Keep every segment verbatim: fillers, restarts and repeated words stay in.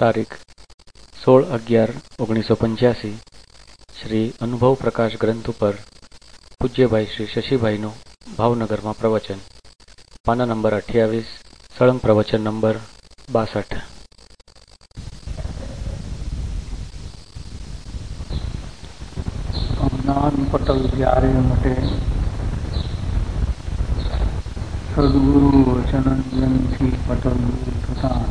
તારીખ સોળ અગિયાર ઓગણીસો પંચ્યાસી શ્રી અનુભવ પ્રકાશ ગ્રંથ ઉપર પૂજ્યભાઈ શ્રી શશીભાઈનું ભાવનગરમાં પ્રવચન, પાના નંબર અઠ્યાવીસ, સળંગ પ્રવચન નંબર બાસઠ. જ્ઞાન પટલ જ્યારે મટે, સદગુરુ વચનંજનથી પટલ દૂર થતા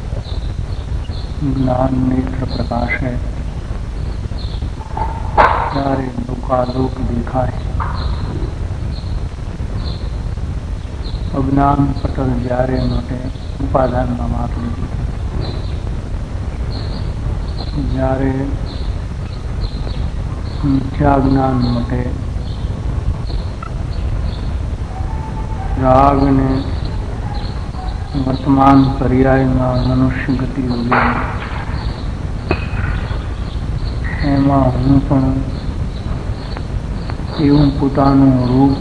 જ્ઞાન નેત્ર પ્રકાશે, ત્યારે લોકાલોક દેખાય. અજ્ઞાન પટલ જ્યારે મટે, ઉપાદાનમાં વાત લીધી. જ્યારે મિથ્યા જ્ઞાન મટે, રાગ ને વર્તમાન પર્યાયમાં મનુષ્ય ગતિ ઉગે, એમાં હું પણ એવું પોતાનું રૂપ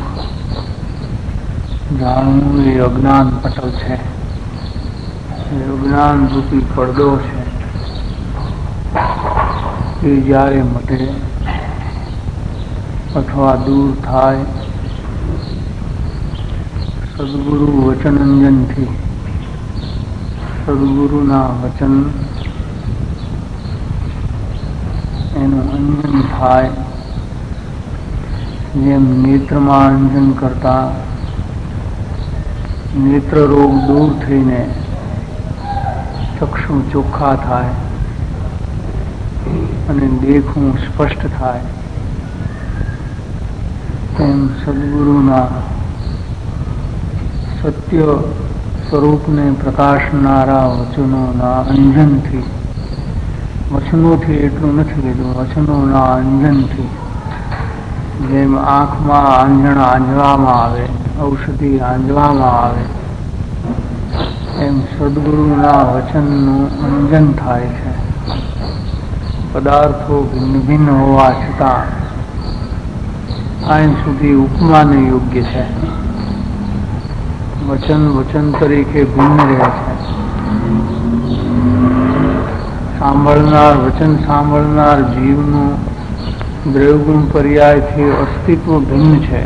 જાણવું એ અજ્ઞાન પટલ છે. એ અજ્ઞાન રૂપી પડદો છે. એ જ્યારે મટે અથવા દૂર થાય, સદગુરુ વચનંજનથી, સદગુરુના વચન એનું અંજન થાય. જેમ નેત્રમાં અંજન કરતા નેત્ર રોગ દૂર થઈને ચક્ષુ ચોખ્ખા થાય અને દેખવું સ્પષ્ટ થાય, તેમ સદગુરુના સત્ય સ્વરૂપને પ્રકાશનારા વચનોના અંજનથી, વચનોથી એટલું નથી કીધું, વચનોના અંજનથી, જેમ આંખમાં આંજણ આંજવામાં આવે, ઔષધિ આંજવામાં આવે, એમ સદગુરુના વચનનું અંજન થાય છે. પદાર્થો ભિન્ન ભિન્ન હોવા છતાં અહીં સુધી ઉપમાને યોગ્ય છે. વચન વચન તરીકે ભિન્ન રહે છે. સાંભળનાર વચન સાંભળનાર જીવનું દ્રવ્યગુણ પર્યાયથી અસ્તિત્વ ભિન્ન છે,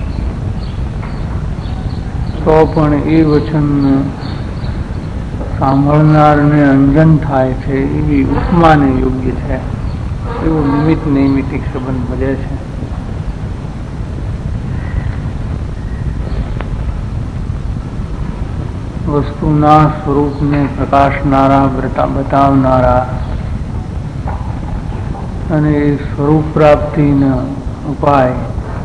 તો પણ એ વચનનું સાંભળનારને અંજન થાય છે. એવી ઉપમાને યોગ્ય છે. એવું નિમિત્ત નૈમિતિક સંબંધ ભજે છે. વસ્તુના સ્વરૂપને પ્રકાશનારા, બતાવનારા અને સ્વરૂપ પ્રાપ્તિના ઉપાય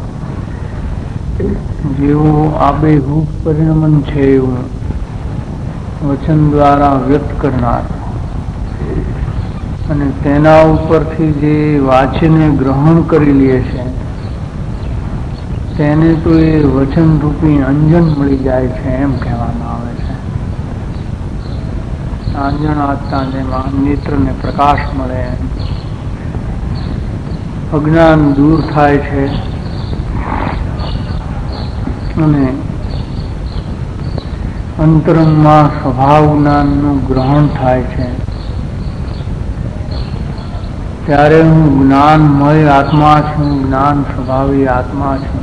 જેવું આબેહૂબ પરિણમન છે એવું વચન દ્વારા વ્યક્ત કરનાર, અને તેના ઉપરથી જે વાંચીને ગ્રહણ કરી લે છે તેને તો એ વચન રૂપી અંજન મળી જાય છે, એમ કહેવામાં આવે છે. અંજન આપતા જેમાં નેત્રને પ્રકાશ મળે, અજ્ઞાન દૂર થાય છે અને અંતરંગમાં સ્વભાવ જ્ઞાનનું ગ્રહણ થાય છે. ત્યારે હું જ્ઞાનમય આત્મા છું, જ્ઞાન સ્વભાવી આત્મા છું,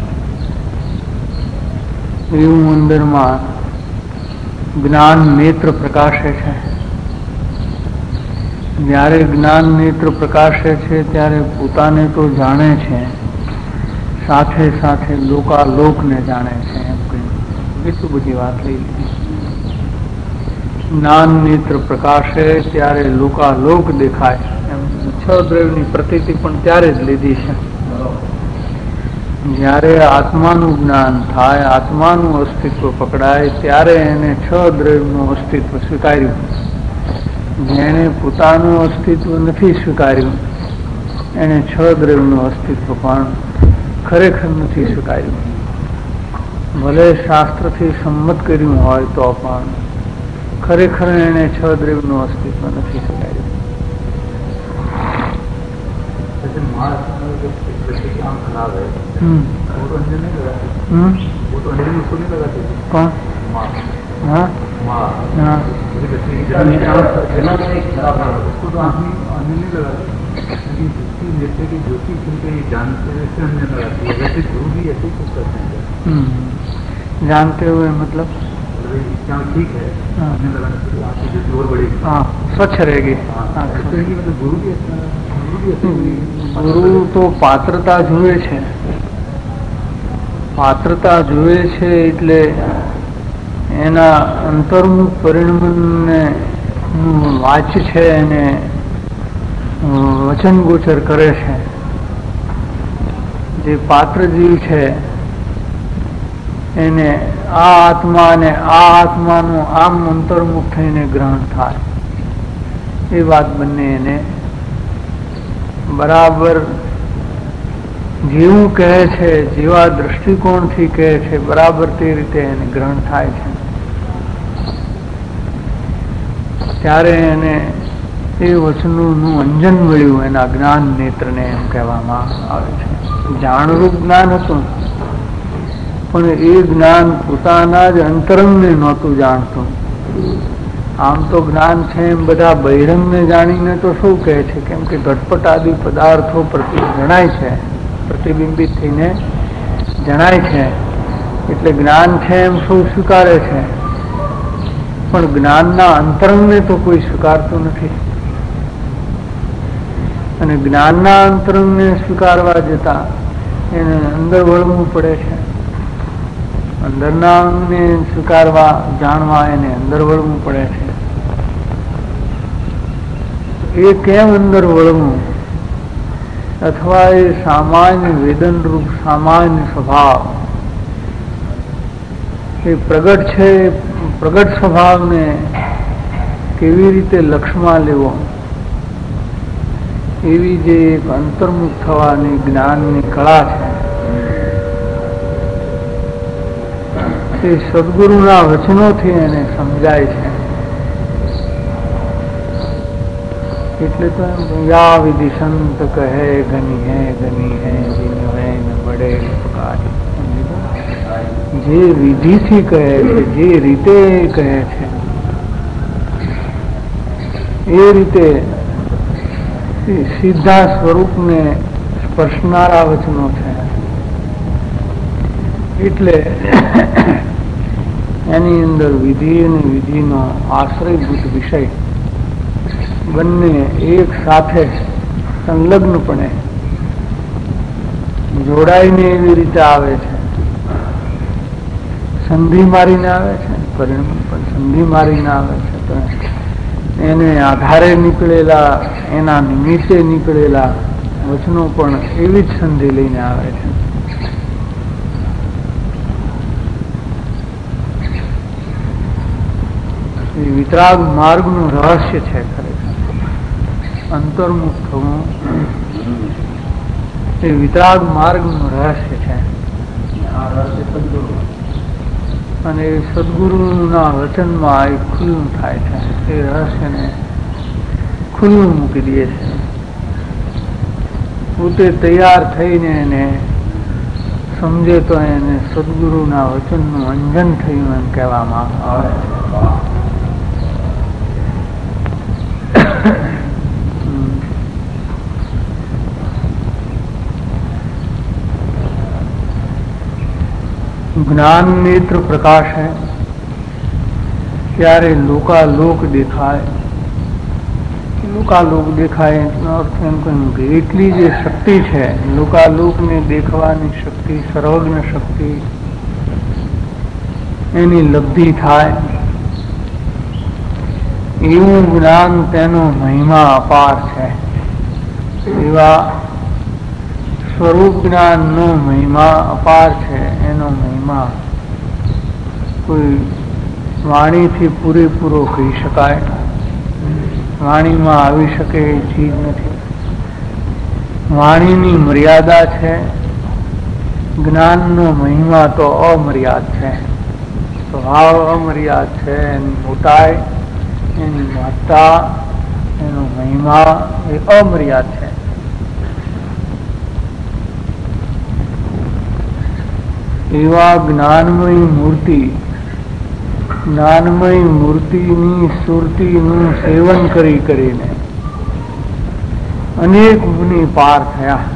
એવું અંદરમાં જ્ઞાન નેત્ર પ્રકાશે છે. જ્યારે જ્ઞાન નેત્ર પ્રકાશે છે ત્યારે પોતાને તો જાણે છે, સાથે સાથે લોકાલોકને જાણે છે. એમ કહ્યું, એટલું બધી વાત લઈ લીધી. જ્ઞાન નેત્ર પ્રકાશે ત્યારે લોકાલોક દેખાય. એમ છ દ્રવ્યની પ્રતીતિ પણ ત્યારે જ લીધી છે. જ્યારે આત્માનું જ્ઞાન થાય, આત્માનું અસ્તિત્વ પકડાય, ત્યારે એને છ દ્રવ્યનું અસ્તિત્વ સ્વીકાર્યું. જેણે પોતાનું અસ્તિત્વ નથી સ્વીકાર્યું, એને છ દ્રવ્યનું અસ્તિત્વ પણ ખરેખર નથી સ્વીકાર્યું. ભલે શાસ્ત્રથી સંમત કર્યું હોય તો પણ ખરેખર એને છ દ્રવ્યનું અસ્તિત્વ નથી સ્વીકાર્યું. कौन हाँ हाँ जैसे कि ज्योति के जानते वैसे हमने लगाती है, वैसे गुरु भी ऐसे कुछ करते हैं। जानते हुए मतलब क्या ठीक है, हमने लगाने से आपकी ज्योति और बढ़ेगी। हाँ, स्वच्छ रहेगी। हाँ, मतलब गुरु भी ऐसा गुरु भी ऐसे गुरु तो પાત્રતા જુએ છે, પાત્રતા જુએ છે એટલે એના અંતર્મુખ પરિણમને વાચ છે અને વચન ગોચર કરે છે. જે પાત્ર જીવ છે એને આ આત્મા અને આ આત્માનું આમ અંતર્મુખ થઈને ગ્રહણ થાય એ વાત બંને એને બરાબર જેવું કહે છે, જેવા દ્રષ્ટિકોણથી કહે છે બરાબર તે રીતે એને ગ્રહણ થાય છે. ત્યારે એને એ વચનોનું અંજન મળ્યું, એના જ્ઞાન નેત્રને એમ કહેવામાં આવે છે. જાણરૂપ જ્ઞાન હતું પણ એ જ્ઞાન પોતાના જ અંતરંગને નહોતું જાણતું. આમ તો જ્ઞાન છે એમ બધા બહિરંગને જાણીને તો શું કહે છે, કેમ કે ઘટપટ આદિ પદાર્થો પ્રતિ જણાય છે, પ્રતિબિંબિત થઈને જણાય છે એટલે જ્ઞાન છે એમ શું સ્વીકારે છે, પણ જ્ઞાનના અંતરંગને તો કોઈ સ્વીકારતું નથી. અને જ્ઞાનના અંતરંગને સ્વીકારવા જતા એને અંદર વળવું પડે છે. અંદરના અંગને સ્વીકારવા જાણવા એને અંદર વળવું પડે છે. એ કેમ અંદર વળવું, અથવા એ સામાન્ય વેદનરૂપ સામાન્ય સ્વભાવ એ પ્રગટ છે, પ્રગટ સ્વભાવને કેવી રીતે લક્ષમાં લેવો, એવી જે એક અંતર્મુખ થવાની જ્ઞાનની કળા છે એ સદગુરુના વચનોથી એને સમજાય છે. એટલે તો એમ યા વિધિ સંત કહે ઘની હે ઘની હે જીન હે ન બડે ઉપકારી. જે વિધિથી કહે છે, જે રીતે કહે છે એ રીતે સીધા સ્વરૂપને સ્પર્શનારા વચનો છે. એટલે એની અંદર વિધિ અને વિધિનો આશ્રયભૂત વિષય બંને એક સાથે સંલગ્નપણે જોડાઈને એવી રીતે આવે છે. સંધિ મારીને આવે છે, પરિણામ પણ સંધિ મારીને આવે છે. તો એને આધારે નીકળેલા, એના નિમિત્તે નીકળેલા વચનો પણ એવી જ સંધિ લઈને આવે છે. એ વિતરાગ માર્ગનું રહસ્ય છે. ખરેખર અંતર્મુખ થવું એ વિતરાગ માર્ગનું રહસ્ય છે. અને એ સદગુરુના વચનમાં એ ખુલ્લું થાય છે. એ રહસ્યને ખુલ્લું મૂકી દે છે. પોતે તૈયાર થઈને એને સમજે તો એને સદગુરુના વચનનું અંજન થયું એમ કહેવામાં આવે છે. જ્ઞાન નેત્ર પ્રકાશ है ત્યારે લોકાલોક દેખાય. લોકાલોક દેખાય એનો અર્થ એમ કહ્યું કે એટલી જે શક્તિ છે લોકાલોકને દેખવાની શક્તિ, સર્વજ્ઞ શક્તિ, એની લબ્ધિ થાય એવું જ્ઞાન, તેનો મહિમા અપાર છે. એવા સ્વરૂપ જ્ઞાનનો મહિમા અપાર છે. એનો મહિમા કોઈ વાણીથી પૂરેપૂરો કહી શકાય, વાણીમાં આવી શકે એ ચીજ નથી. વાણીની મર્યાદા છે, જ્ઞાનનો મહિમા તો અમર્યાદ છે. સ્વભાવ અમર્યાદ છે. એની મોટાઈ, એની મહત્તા, એનો મહિમા એ અમર્યાદ છે. એવા જ્ઞાનમય મૂર્તિ જ્ઞાનમય મૂર્તિની સુરતીનું સેવન કરી કરીને અનેક મુનિ પાર થયા.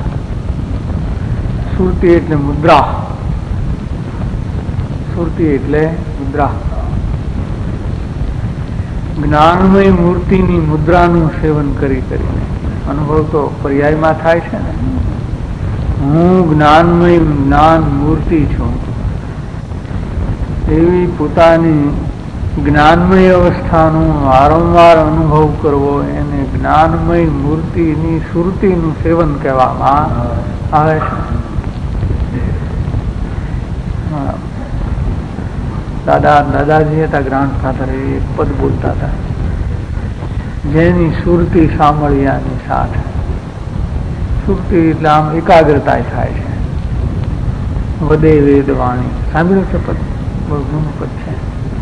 સુરતી એટલે મુદ્રા, સુરતી એટલે મુદ્રા. જ્ઞાનમય મૂર્તિની મુદ્રાનું સેવન કરી કરીને અનુભવ તો પર્યાયમાં થાય છે ને. હું જ્ઞાનમય જ્ઞાન મૂર્તિ છું એવી પોતાની જ્ઞાનમય અવસ્થાનો વારંવાર અનુભવ કરવો એને જ્ઞાનમય મૂર્તિની સુરતીનું સેવન કહેવામાં આવે છે. દાદા દાદાજી હતા ગ્રાન્ડ ફાધર, એ પદ બોલતા હતા, જેની સુરતી સાંભળ્યાની સાથે. સુરતી એટલે આમ એકાગ્રતા થાય છે. વદે વેદ વાણી સાંભળ્યું છે પદ, બહુ જૂનું પદ છે.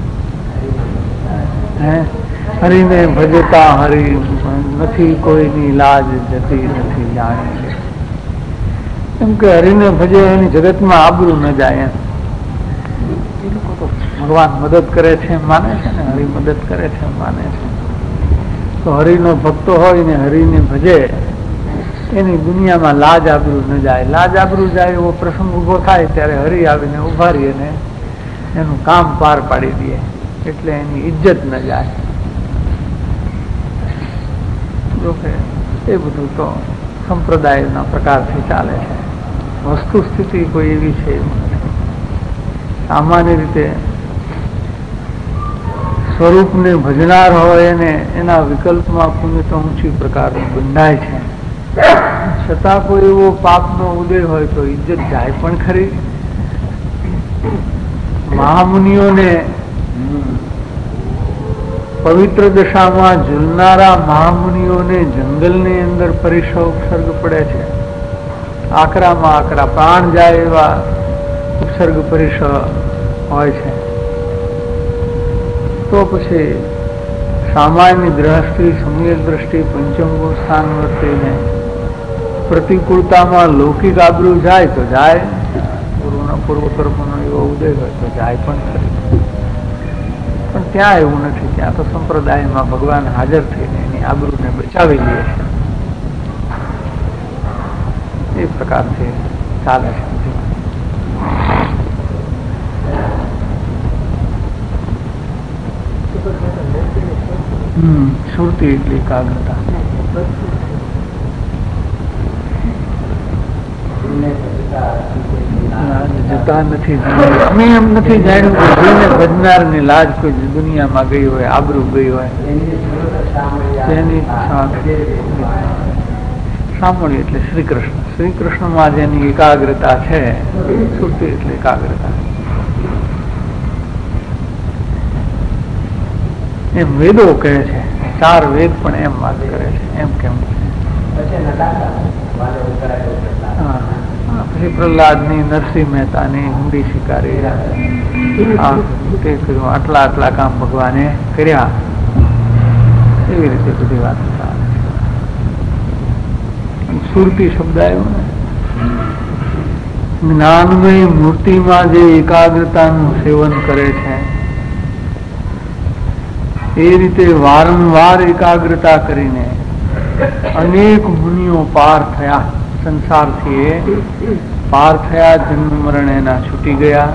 હે હરિને ભજતા હરિ નથી કોઈની લાજ જતી નથી જાણી. એમ કે હરિને ભજે એની જગતમાં આબરૂ ન જાય. એમ એ લોકો તો ભગવાન મદદ કરે છે એમ માને છે ને, હરિ મદદ કરે છે એમ માને છે. તો હરિનો ભક્તો હોય ને હરિને ભજે એની દુનિયામાં લાજ આબરૂ ન જાય. લાજ આબરૂ જાય એવો પ્રસંગ ઉભો થાય ત્યારે હરિ આવીને ઉભા રહીએ ને એનું કામ પાર પાડી દે, એટલે એની ઇજ્જત ન જાય. જોકે એ બધું તો સંપ્રદાયના પ્રકારથી ચાલે છે. વસ્તુ સ્થિતિ કોઈ એવી છે એવું નથી. સામાન્ય રીતે સ્વરૂપને ભજનાર હોય ને એના વિકલ્પમાં પુણ્ય તો ઊંચી પ્રકારનું બંધાય છે. છતાં કોઈ એવો પાપનો ઉદય હોય તો ઇજ્જત જાય પણ ખરી. મહામુનિઓને પવિત્ર દશામાં ઝૂલનારા મહામુનિઓને જંગલની અંદર પરિસર ઉપસર્ગ પડે છે. આકરામાં આકરા પ્રાણ જાય એવા ઉપસર્ગ પરિસર હોય છે. તો પછી સામાન્ય દ્રષ્ટિ સમ્યક દ્રષ્ટિ પંચમગુણ સ્થાન વર્તીને પ્રતિકૂળતામાં લૌકિક આબરૂ જાય તો જાય, પૂર્વના પૂર્વકર્મનો એવો ઉદય હોય તો જાય પણ ખરી. પણ ત્યાં એવું નથી. ત્યાં તો સંપ્રદાયમાં ભગવાન હાજર થઈને એની આબરૂને બચાવી લે છે. એ પ્રકારથી ચાલે છે. હમ સુરતી એટલી એકાગ્રતા. જતા નથી અમે એમ નથી જાણ્યું કે જેને ભજનાર ની લાજ કોઈ દુનિયામાં ગઈ હોય, આબરૂ ગઈ હોય, તેની સાંભળી એટલે શ્રી કૃષ્ણ. શ્રી કૃષ્ણમાં જેની એકાગ્રતા છે, સુરતી એટલે એકાગ્રતા. એમ વેદો કહે છે, ચાર વેદ પણ એમ વાત કરે છે. એમ કેમ પછી પ્રહલાદ ની, નરસિંહ મહેતા ની ઊંડી શિકારી તે કર્યું, આટલા આટલા કામ ભગવાને કર્યા, એવી રીતે બધી વાત ચાલે. સુરતી શબ્દ આવ્યો ને, જ્ઞાનમય મૂર્તિમાં જે એકાગ્રતાનું સેવન કરે છે એ રીતે વારંવાર એકાગ્રતા કરીને અનેક મુનિઓ પાર થયા. સંસારથી એ પાર થયા, જન્મ મરણ એના છૂટી ગયા.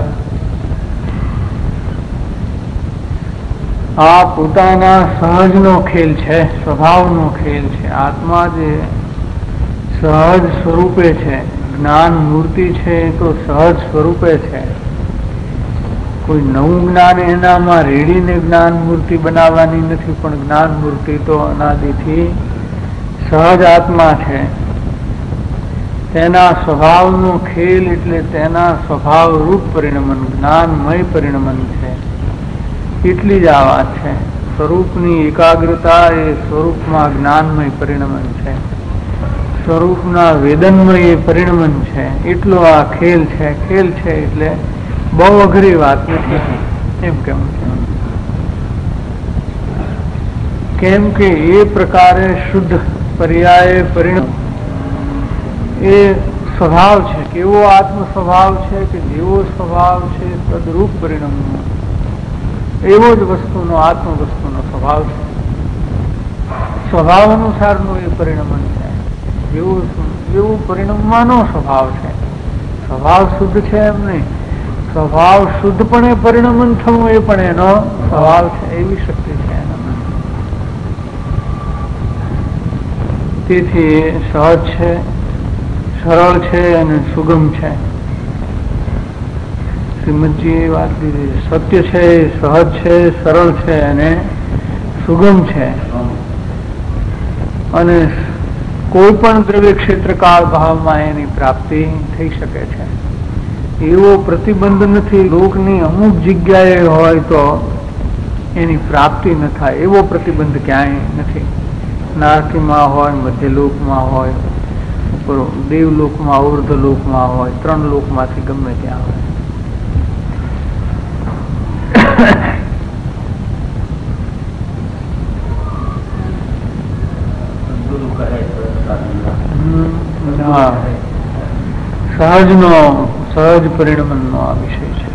આ પોતાના સહજનો ખેલ છે, સ્વભાવનો ખેલ છે. આત્મા જે સહજ સ્વરૂપે છે, જ્ઞાન મૂર્તિ છે એ તો સહજ સ્વરૂપે છે. કોઈ નવું જ્ઞાન એનામાં રેડીને જ્ઞાન મૂર્તિ બનાવવાની નથી, પણ જ્ઞાન મૂર્તિ તો અનાદિથી સહજ આત્મા છે. તેના સ્વભાવનો ખેલ એટલે તેના સ્વભાવ રૂપ પરિણમન, જ્ઞાનમય પરિણમન છે. એટલી જ આ વાત છે. સ્વરૂપની એકાગ્રતા એ સ્વરૂપમાં જ્ઞાનમય પરિણમન છે, સ્વરૂપના વેદનમય એ પરિણમન છે. એટલો આ ખેલ છે. ખેલ છે એટલે બહુ અઘરી વાત નથી. એમ કેમ કેમ કે એ પ્રકારે શુદ્ધ પર્યાય પરિણમ એ સ્વભાવ છે. કેવો આત્મ સ્વભાવ છે કે જેવો સ્વભાવ છે તદરૂપ પરિણમ. એવો જ વસ્તુનો આત્મ વસ્તુનો સ્વભાવ છે. સ્વભાવ અનુસારનું એ પરિણમન છે. એવું એવું પરિણમવાનો સ્વભાવ છે. સ્વભાવ શુદ્ધ છે એમ નહીં, સ્વભાવ શુદ્ધપણે પરિણમન થવું એ પણ એનો સ્વભાવ છે. એવી શક્તિ છે એનામાં. તેથી સહજ છે, સરળ છે અને સુગમ છે. શ્રીમદજી વાત કીધી, સત્ય છે, સહજ છે, સરળ છે અને સુગમ છે. અને કોઈ પણ દ્રવ્ય ક્ષેત્ર કાળ ભાવમાં એની પ્રાપ્તિ થઈ શકે છે. એવો પ્રતિબંધ નથી લોકની અમુક જગ્યાએ હોય તો એની પ્રાપ્તિ ન થાય, એવો પ્રતિબંધ ક્યાંય નથી. નારકીમાં હોય, મધ્યલોકમાં હોય, દેવલોકમાં, ઉર્ધ્વલોકમાં હોય, ત્રણ લોકમાંથી ગમે ત્યાં હોય. સહજનો સહજ પરિણમનનો આ વિષય છે.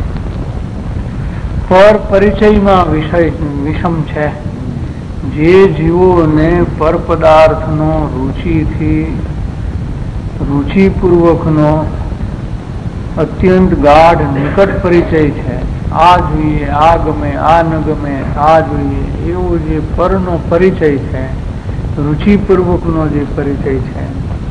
પર પરિચયમાં વિષય વિષમ છે. જે જીવોને પર પદાર્થનો રુચિથી રુચિપૂર્વકનો અત્યંત ગાઢ નિકટ પરિચય છે, આ જોઈએ, આ ગમે, આ ન ગમે, આ જોઈએ, એવો જે પરનો પરિચય છે, રુચિપૂર્વકનો જે પરિચય છે,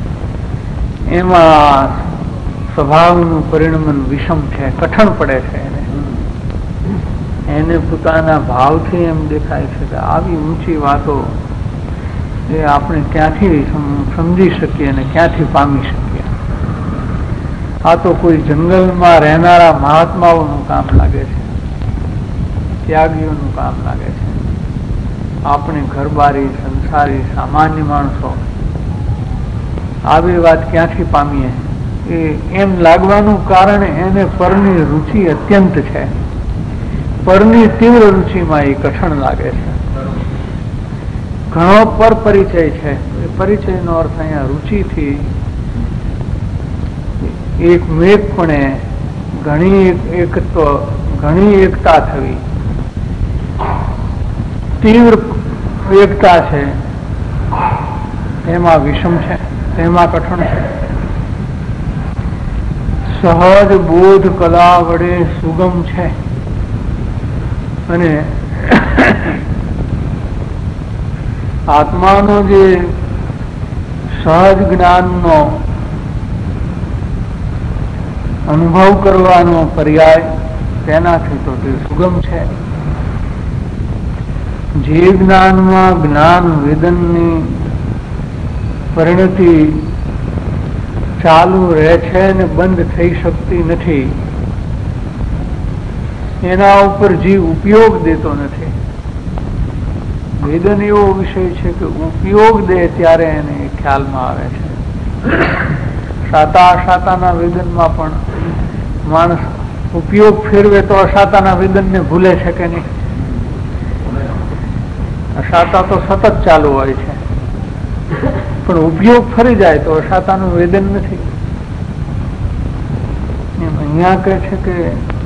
એમાં સ્વભાવનું પરિણમન વિષમ છે, કઠણ પડે છે. એને એને પોતાના ભાવથી એમ દેખાય છે કે આવી ઊંચી વાતો એ આપણે ક્યાંથી સમજી શકીએ અને ક્યાંથી પામી શકીએ. આ તો કોઈ જંગલમાં રહેનારા મહાત્માઓનું કામ લાગે છે, ત્યાગીઓનું કામ લાગે છે. આપણે ઘરબારી સંસારી સામાન્ય માણસો આવી વાત ક્યાંથી પામીએ? એ એમ લાગવાનું કારણ એને પરની રુચિ અત્યંત છે. પરની તીવ્ર રુચિમાં એ કઠણ લાગે છે. ઘણો પર પરિચય છે. એ પરિચયનો અર્થ અહીંયા રુચિથી એક મેકપણે ઘણી એકત્વ, ઘણી એકતા થવી, તીવ્ર એકતા છે, એમાં વિષમ છે, તેમાં કઠણ છે. સહજ બોધ કલા વડે સુગમ છે અને આત્માનો જે સહજ જ્ઞાનનો અનુભવ કરવાનો પર્યાય તેનાથી તો તે સુગમ છે. જે જ્ઞાનમાં જ્ઞાન વેદનની પરિણતિ ચાલુ રહે છે ને બંધ થઈ શકતી નથી, એના ઉપર જીવ ઉપયોગ દેતો નથી. વેદન એવો વિષય છે કે ઉપયોગ દે ત્યારે એને ખ્યાલમાં આવે છે. સાતા અસાતાના વેદનમાં પણ માણસ ઉપયોગ ફેરવે તો અસાતાના વેદનને ભૂલે છે કે નહીં? અસાતા તો સતત ચાલુ હોય છે, પણ ઉપયોગ ફરી જાય તો અસાતાનું વેદન નથી. એમ અહીંયા કહે છે કે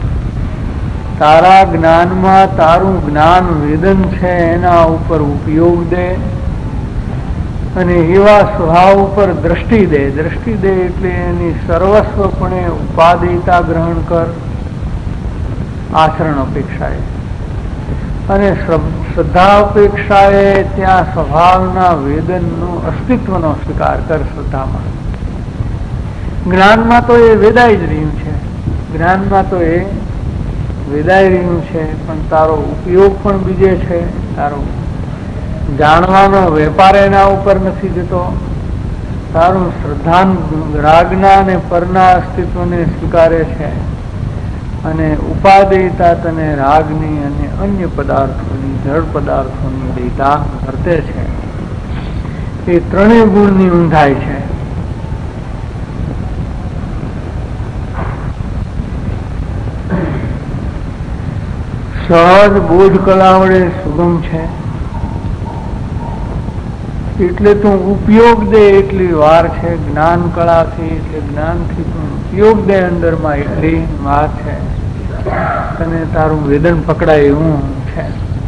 તારા જ્ઞાનમાં તારું જ્ઞાન વેદન છે, એના ઉપર ઉપયોગ દે અને એવા સ્વભાવ ઉપર દ્રષ્ટિ દે. દ્રષ્ટિ દે એટલે એની સર્વસ્વપણે ઉપાદેયતા ગ્રહણ કર આચરણ અપેક્ષાએ, અને શ્રદ્ધા અપેક્ષાએ ત્યાં સ્વભાવના વેદનનું અસ્તિત્વનો સ્વીકાર કર. શ્રદ્ધામાં જ્ઞાનમાં તો એ વેદાઈ જ રહ્યું છે, જ્ઞાનમાં તો એ વેદાઈ રહ્યું છે, પણ તારો ઉપયોગ પણ બીજે છે. તારો જાણવાનો વેપાર એના ઉપર નથી જતો. તારું શ્રદ્ધા રાગના અને પરના અસ્તિત્વને સ્વીકારે છે અને ઉપાદેયતા તને રાગની અને અન્ય પદાર્થોની, જળ પદાર્થોની દેયતા વર્તે છે. એ ત્રણેય ગુણની ઊંધાઈ છે. સહજ બોધ કલા વડે સુગમ છે એટલે તું ઉપયોગ દે એટલી વાર છે. જ્ઞાન કળાથી એટલે જ્ઞાનથી તું ઉપયોગ દે અંદરમાં એટલી વાર છે. તને તારું વેદન પકડાય એવું છે.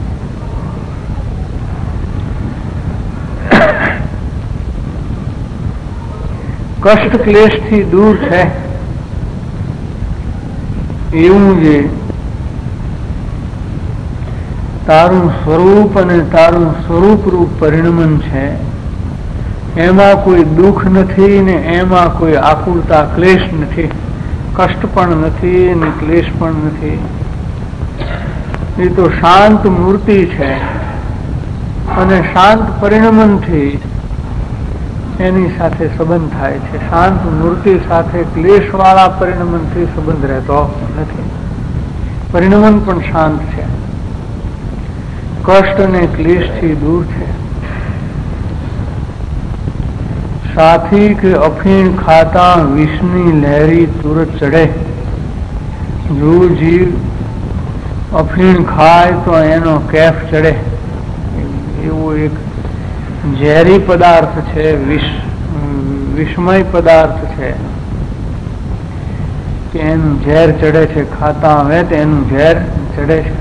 કષ્ટ ક્લેશ થી દૂર છે એવું જે તારું સ્વરૂપ અને તારું સ્વરૂપ રૂપ પરિણમન છે એમાં કોઈ દુઃખ નથી ને એમાં કોઈ આકુલતા ક્લેશ નથી, કષ્ટ પણ નથી ને ક્લેશ પણ નથી. એ તો શાંત મૂર્તિ છે અને શાંત પરિણમનથી એની સાથે સંબંધ થાય છે. શાંત મૂર્તિ સાથે ક્લેશ વાળા પરિણમનથી સંબંધ રહેતો નથી. પરિણમન પણ શાંત છે, કષ્ટ અને ક્લેશથી દૂર છે. સાથી કે અફીણ ખાતા વિષની લહેરી તુરત ચડે. જો જીવ અફીણ ખાય તો એનો કેફ ચડે. એવો એક ઝેરી પદાર્થ છે, વિષ વિષમય પદાર્થ છે કે એનું ઝેર ચડે છે. ખાતા આવે તો એનું ઝેર ચડે છે.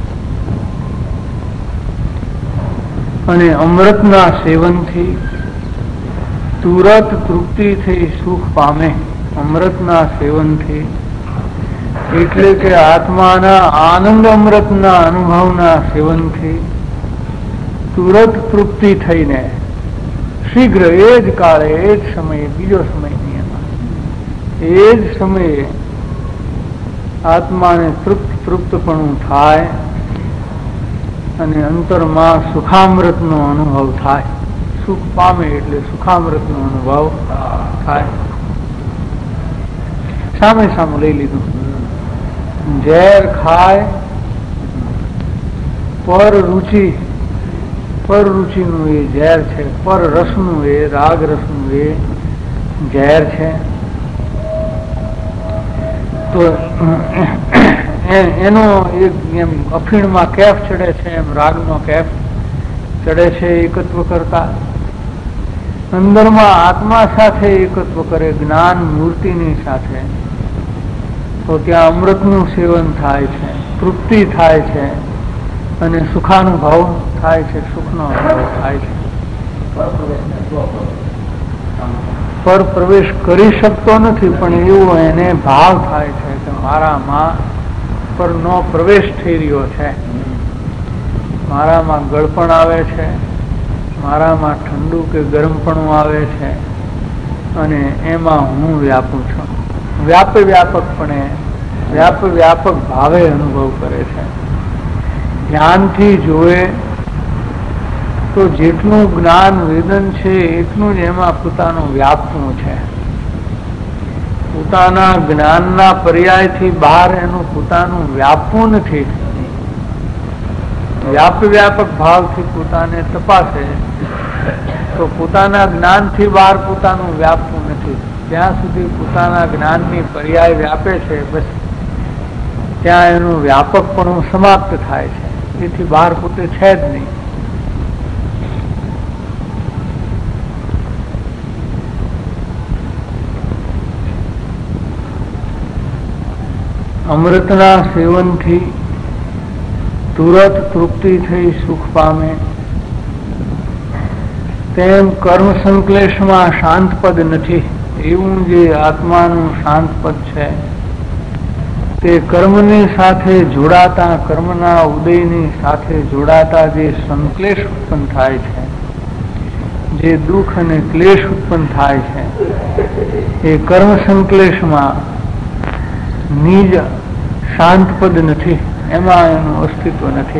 અને અમૃતના સેવનથી તુરત તૃપ્તિ થઈ સુખ પામે. અમૃતના સેવનથી એટલે કે આત્માના આનંદ અમૃતના અનુભવના સેવનથી તુરત તૃપ્તિ થઈને શીઘ્ર એ જ કાળે એ જ સમયે, બીજો સમય નહીં એમાં, એ જ સમયે આત્માને તૃપ્ત તૃપ્તપણું થાય અને અંતરમાં સુખામૃતનો અનુભવ થાય. સુખ પામે એટલે સુખામૃતનો અનુભવ થાય. સામે સામે લઈ લીધું. ઝેર ખાય પર રુચિ, પર રુચિનું એ ઝેર છે, પર રસનું એ રાગ રસનું એ ઝેર છે. તો એનો એક એમ અફીણમાં કેફ ચડે છે એમ રાગનો કેફ ચડે છે એકત્વ કરતા. અંદરમાં આત્મા સાથે એકત્વ કરે, જ્ઞાન મૂર્તિની સાથે, તો ત્યાં અમૃતનું સેવન થાય છે, તૃપ્તિ થાય છે અને સુખાનુભવ થાય છે, સુખનો અનુભવ થાય છે. પર પ્રવેશ કરી શકતો નથી પણ એવો એને ભાવ થાય છે કે મારામાં પરનો પ્રવેશ થઈ રહ્યો છે, મારામાં ગળપણ આવે છે, મારામાં ઠંડુ કે ગરમપણું આવે છે અને એમાં હું વ્યાપું છું. વ્યાપ વ્યાપકપણે વ્યાપ વ્યાપક ભાવે અનુભવ કરે છે. ધ્યાનથી જોવે તો જેટલું જ્ઞાન વેદન છે એટલું જ એમાં પોતાનું વ્યાપવું છે. પોતાના જ્ઞાનના પર્યાયથી બહાર એનું પોતાનું વ્યાપવું નથી. વ્યાપ વ્યાપક ભાવથી પોતાને તપાસે તો પોતાના જ્ઞાનથી બહાર પોતાનું વ્યાપવું નથી. જ્યાં સુધી પોતાના જ્ઞાનની પર્યાય વ્યાપે છે બસ ત્યાં એનું વ્યાપકપણું સમાપ્ત થાય છે. એથી બહાર પોતે છે જ નહીં. અમૃતના સેવનથી તુરત તૃપ્તિ થઈ સુખ પામે. તેમ કર્મ સંશ્લેષમાં શાંત પદ નથી. એવું જે આત્માનું શાંત પદ છે તે કર્મની સાથે જોડાતા, કર્મના ઉદયની સાથે જોડાતા જે સંશ્લેષ ઉત્પન્ન થાય છે, જે દુઃખ અને ક્લેશ ઉત્પન્ન થાય છે, એ કર્મ સંશ્લેષમાં નિજ શાંત પદ નથી. એમાં એનું અસ્તિત્વ નથી.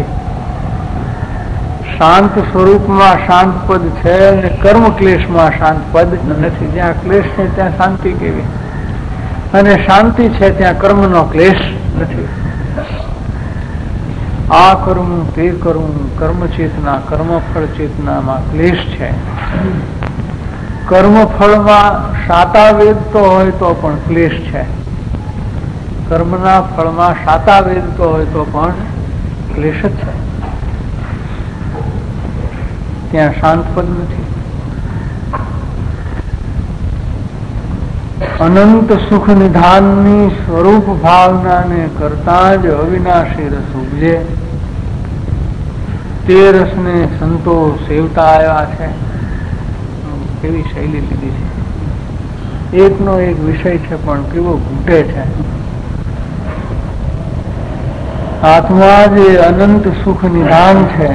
શાંત સ્વરૂપમાં શાંત પદ છે અને કર્મ ક્લેશમાં શાંત પદ નથી. જ્યાં ક્લેશ છે ત્યાં શાંતિ કેવી, અને શાંતિ છે ત્યાં કર્મનો ક્લેશ નથી. આ કરવું તે કરવું, કર્મ ચેતના, કર્મફળ ચેતનામાં ક્લેશ છે. કર્મફળમાં શાતા વેદતો હોય તો પણ ક્લેશ છે. કર્મના ફળમાં શાતા વેદતો હોય તો પણ ક્લેશ જ છે. ત્યાં શાંત પદ નથી. અનંત સુખ નિધાનની સ્વરૂપ ભાવનાને કરતા જ અવિનાશી રસ ઉપજે. તે રસને સંતો સેવતા આવ્યા છે. કેવી શૈલી લીધી છે. એકનો એક વિષય છે પણ કેવો ઘૂંટે છે. આત્મા જે અનંત સુખ નિધાન છે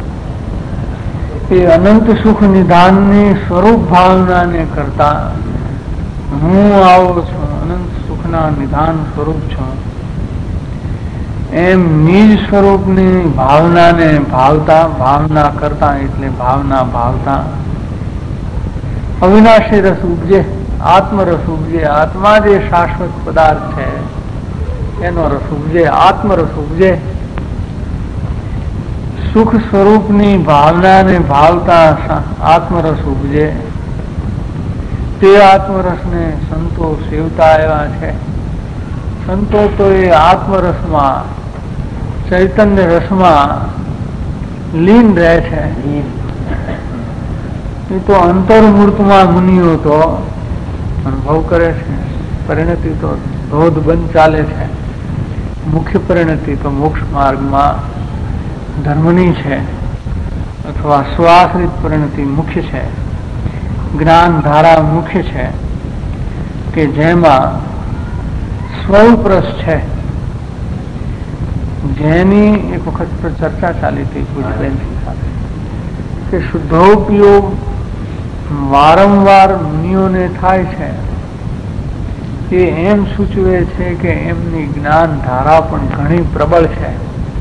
એ અનંત સુખ નિધાનની સ્વરૂપ ભાવનાને કરતા હું આવો છું, અનંત સુખના નિધાન સ્વરૂપ છું, એમ નિજ સ્વરૂપની ભાવનાને ભાવતા, ભાવના કરતા એટલે ભાવના ભાવતા અવિનાશી રસ ઉપજે, આત્મરસ ઉપજે. આત્મા જે શાશ્વત પદાર્થ છે એનો રસ ઉપજે, આત્મરસ ઉપજે. સુખ સ્વરૂપની ભાવનાને ભાવતા આત્મરસ ઉપજે. તે આત્મરસને સંતો સેવતા આવ્યા છે. સંતો તો એ આત્મરસમાં, ચૈતન્ય રસમાં લીન રહે છે. એ તો અંતર્મૂર્તમાં મુનિઓ તો અનુભવ કરે છે. પરિણતિ તો ધોધ બંધ ચાલે છે. મુખ્ય પરિણતિ તો મોક્ષ માર્ગમાં ધર્મની છે અથવા સ્વાશ્રિત પરિણતિ મુખ્ય છે. જ્ઞાન ધારા મુખ્ય છે કે જેમાં સ્વરૂપ રસ છે, જેની એક વખત પર ચર્ચા ચાલી હતી પૂજ્યબેનજી સાથે કે શુદ્ધોપયોગ વારંવાર મુનિઓને થાય છે. એ એમ સૂચવે છે કે એમની જ્ઞાન ધારા પણ ઘણી પ્રબળ છે.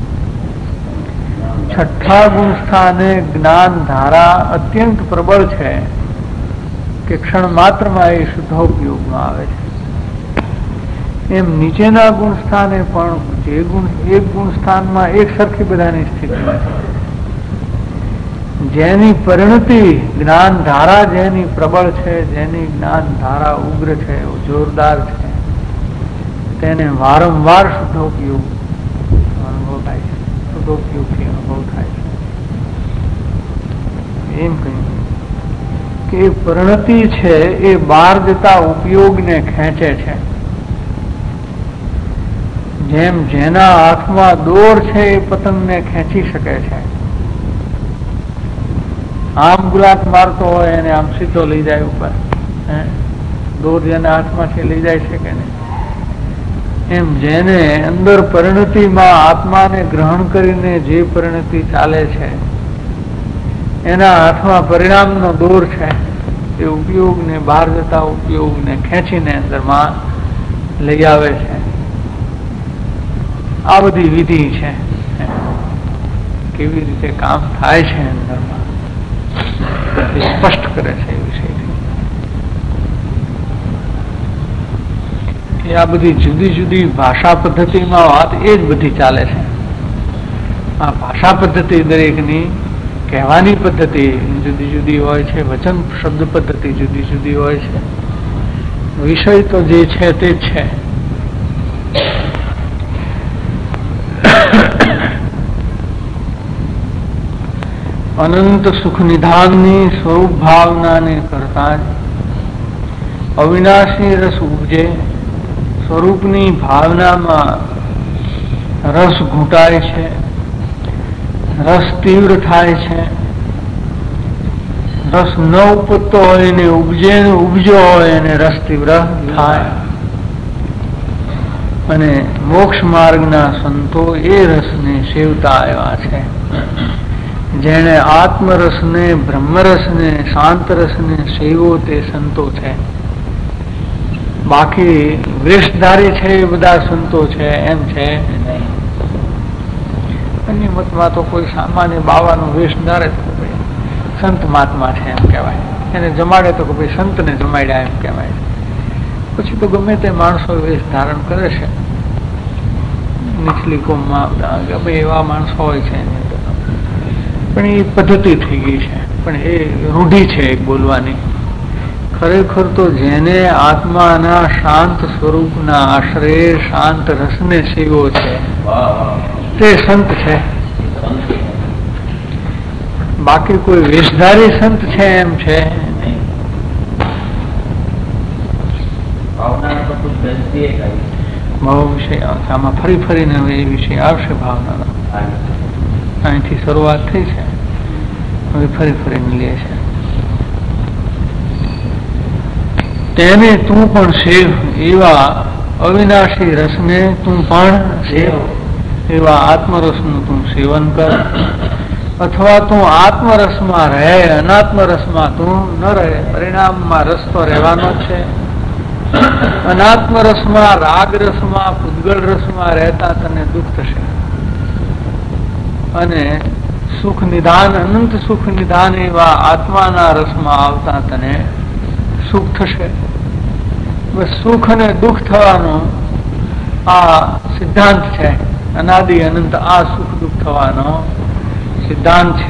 છઠ્ઠા ગુણ સ્થાને જ્ઞાન ધારા અત્યંત પ્રબળ છે કે ક્ષણ માત્રમાં એ શુદ્ધોપયોગમાં આવે છે. એમ નીચેના ગુણ સ્થાને પણ જે ગુણ એક ગુણ સ્થાનમાં એક સરખી બધાની સ્થિતિમાં છે. જેની પરિણતિ જ્ઞાન ધારા જેની પ્રબળ છે, જેની જ્ઞાન ધારા ઉગ્ર છે, જોરદાર છે, તેને વારંવાર શુદ્ધોપયોગ અનુભવ થાય છે. શુદ્ધોપયોગથી અનુભવ થાય છે. એમ કહ્યું કે પરિણતિ છે એ બહાર જતા ઉપયોગને ખેંચે છે. જેમ જેના હાથમાં દોર છે એ પતંગને ખેંચી શકે છે. આમ ગુલાટ મારતો હોય એને આમ સીધો લઈ જાય ઉપર. દોર જેના હાથમાં છે લઈ જાય છે કે નહીં? એમ જેને અંદર પરિણતિમાં આત્માને ગ્રહણ કરીને જે પરિણતિ ચાલે છે એના હાથમાં પરિણામનો દોર છે. એ ઉપયોગને બહાર જતા ઉપયોગને ખેંચીને અંદરમાં લઈ આવે છે. આ બધી વિધિ છે. કેવી રીતે કામ થાય છે અંદરમાં સ્પષ્ટ કરે છે એ વિષય. આ બધી જુદી જુદી ભાષા પદ્ધતિમાં વાત એ જ બધી ચાલે છે. આ ભાષા પદ્ધતિ દરેકની કહેવાની પદ્ધતિ જુદી જુદી હોય છે, વચન શબ્દ પદ્ધતિ જુદી જુદી હોય છે. વિષય તો જે છે તે જ છે. અનંત સુખ નિધાનની સ્વરૂપ ભાવનાને કરતા જ અવિનાશી રસ ઉપજે. સ્વરૂપની ભાવનામાં રસ ઘૂંટાય છે, રસ તીવ્ર થાય છે. રસ ન ઉપજતો હોય ને ઉપજે ને ઉપજો હોય એને રસ તીવ્ર થાય. અને મોક્ષ માર્ગના સંતો એ રસને સેવતા આવ્યા છે. જેણે આત્મરસને, બ્રહ્મરસને, શાંત રસને સેવો તે સંતો છે. બાકી વેશધારી છે એ બધા સંતો છે એમ છે નહીં. અન્ય મતમાં તો કોઈ સામાન્ય બાવાનો વેશ ધારે તો ભાઈ સંત મહાત્મા છે એમ કહેવાય. એને જમાડે તો કે ભાઈ સંતને જમાડ્યા એમ કહેવાય. પછી તો ગમે તે માણસો વેશ ધારણ કરે છે નીચલી કોમમાં ભાઈ એવા માણસો હોય છે. પણ એ પદ્ધતિ થઈ ગઈ છે, પણ એ રૂઢિ છે એક બોલવાની. ખરેખર તો જેને આત્માના શાંત સ્વરૂપના આશ્રય શાંત રસને સેવો છે તે સંત છે. બાકી કોઈ વેશધારી સંત છે એમ છે નહીં. ભાવ વિષય આવશે. આમાં ફરી ફરીને હવે એ વિષય આવશે ભાવનાનો. અહીંથી શરૂઆત થઈ છે, હવે ફરી ફરીને લે છે. તેને તું પણ સેવ, એવા અવિનાશી રસને તું પણ સેવ, એવા આત્મરસનું તું સેવન કર. અથવા તું આત્મરસમાં રહે, અનાત્મ રસમાં તું ન રહે. પરિણામમાં રસ તો રહેવાનો જ છે. અનાત્મ રસમાં, રાગ રસમાં, પૂદગલ રસમાં રહેતા તને દુઃખ થશે, અને સુખ નિધાન, અનંત સુખ નિધાન એવા આત્માના રસમાં આવતા તને સુખ થશે. બસ સુખ અને દુઃખ થવાનો આ સિદ્ધાંત છે. અનાદિ અનંત આ સુખ દુઃખ થવાનો સિદ્ધાંત છે.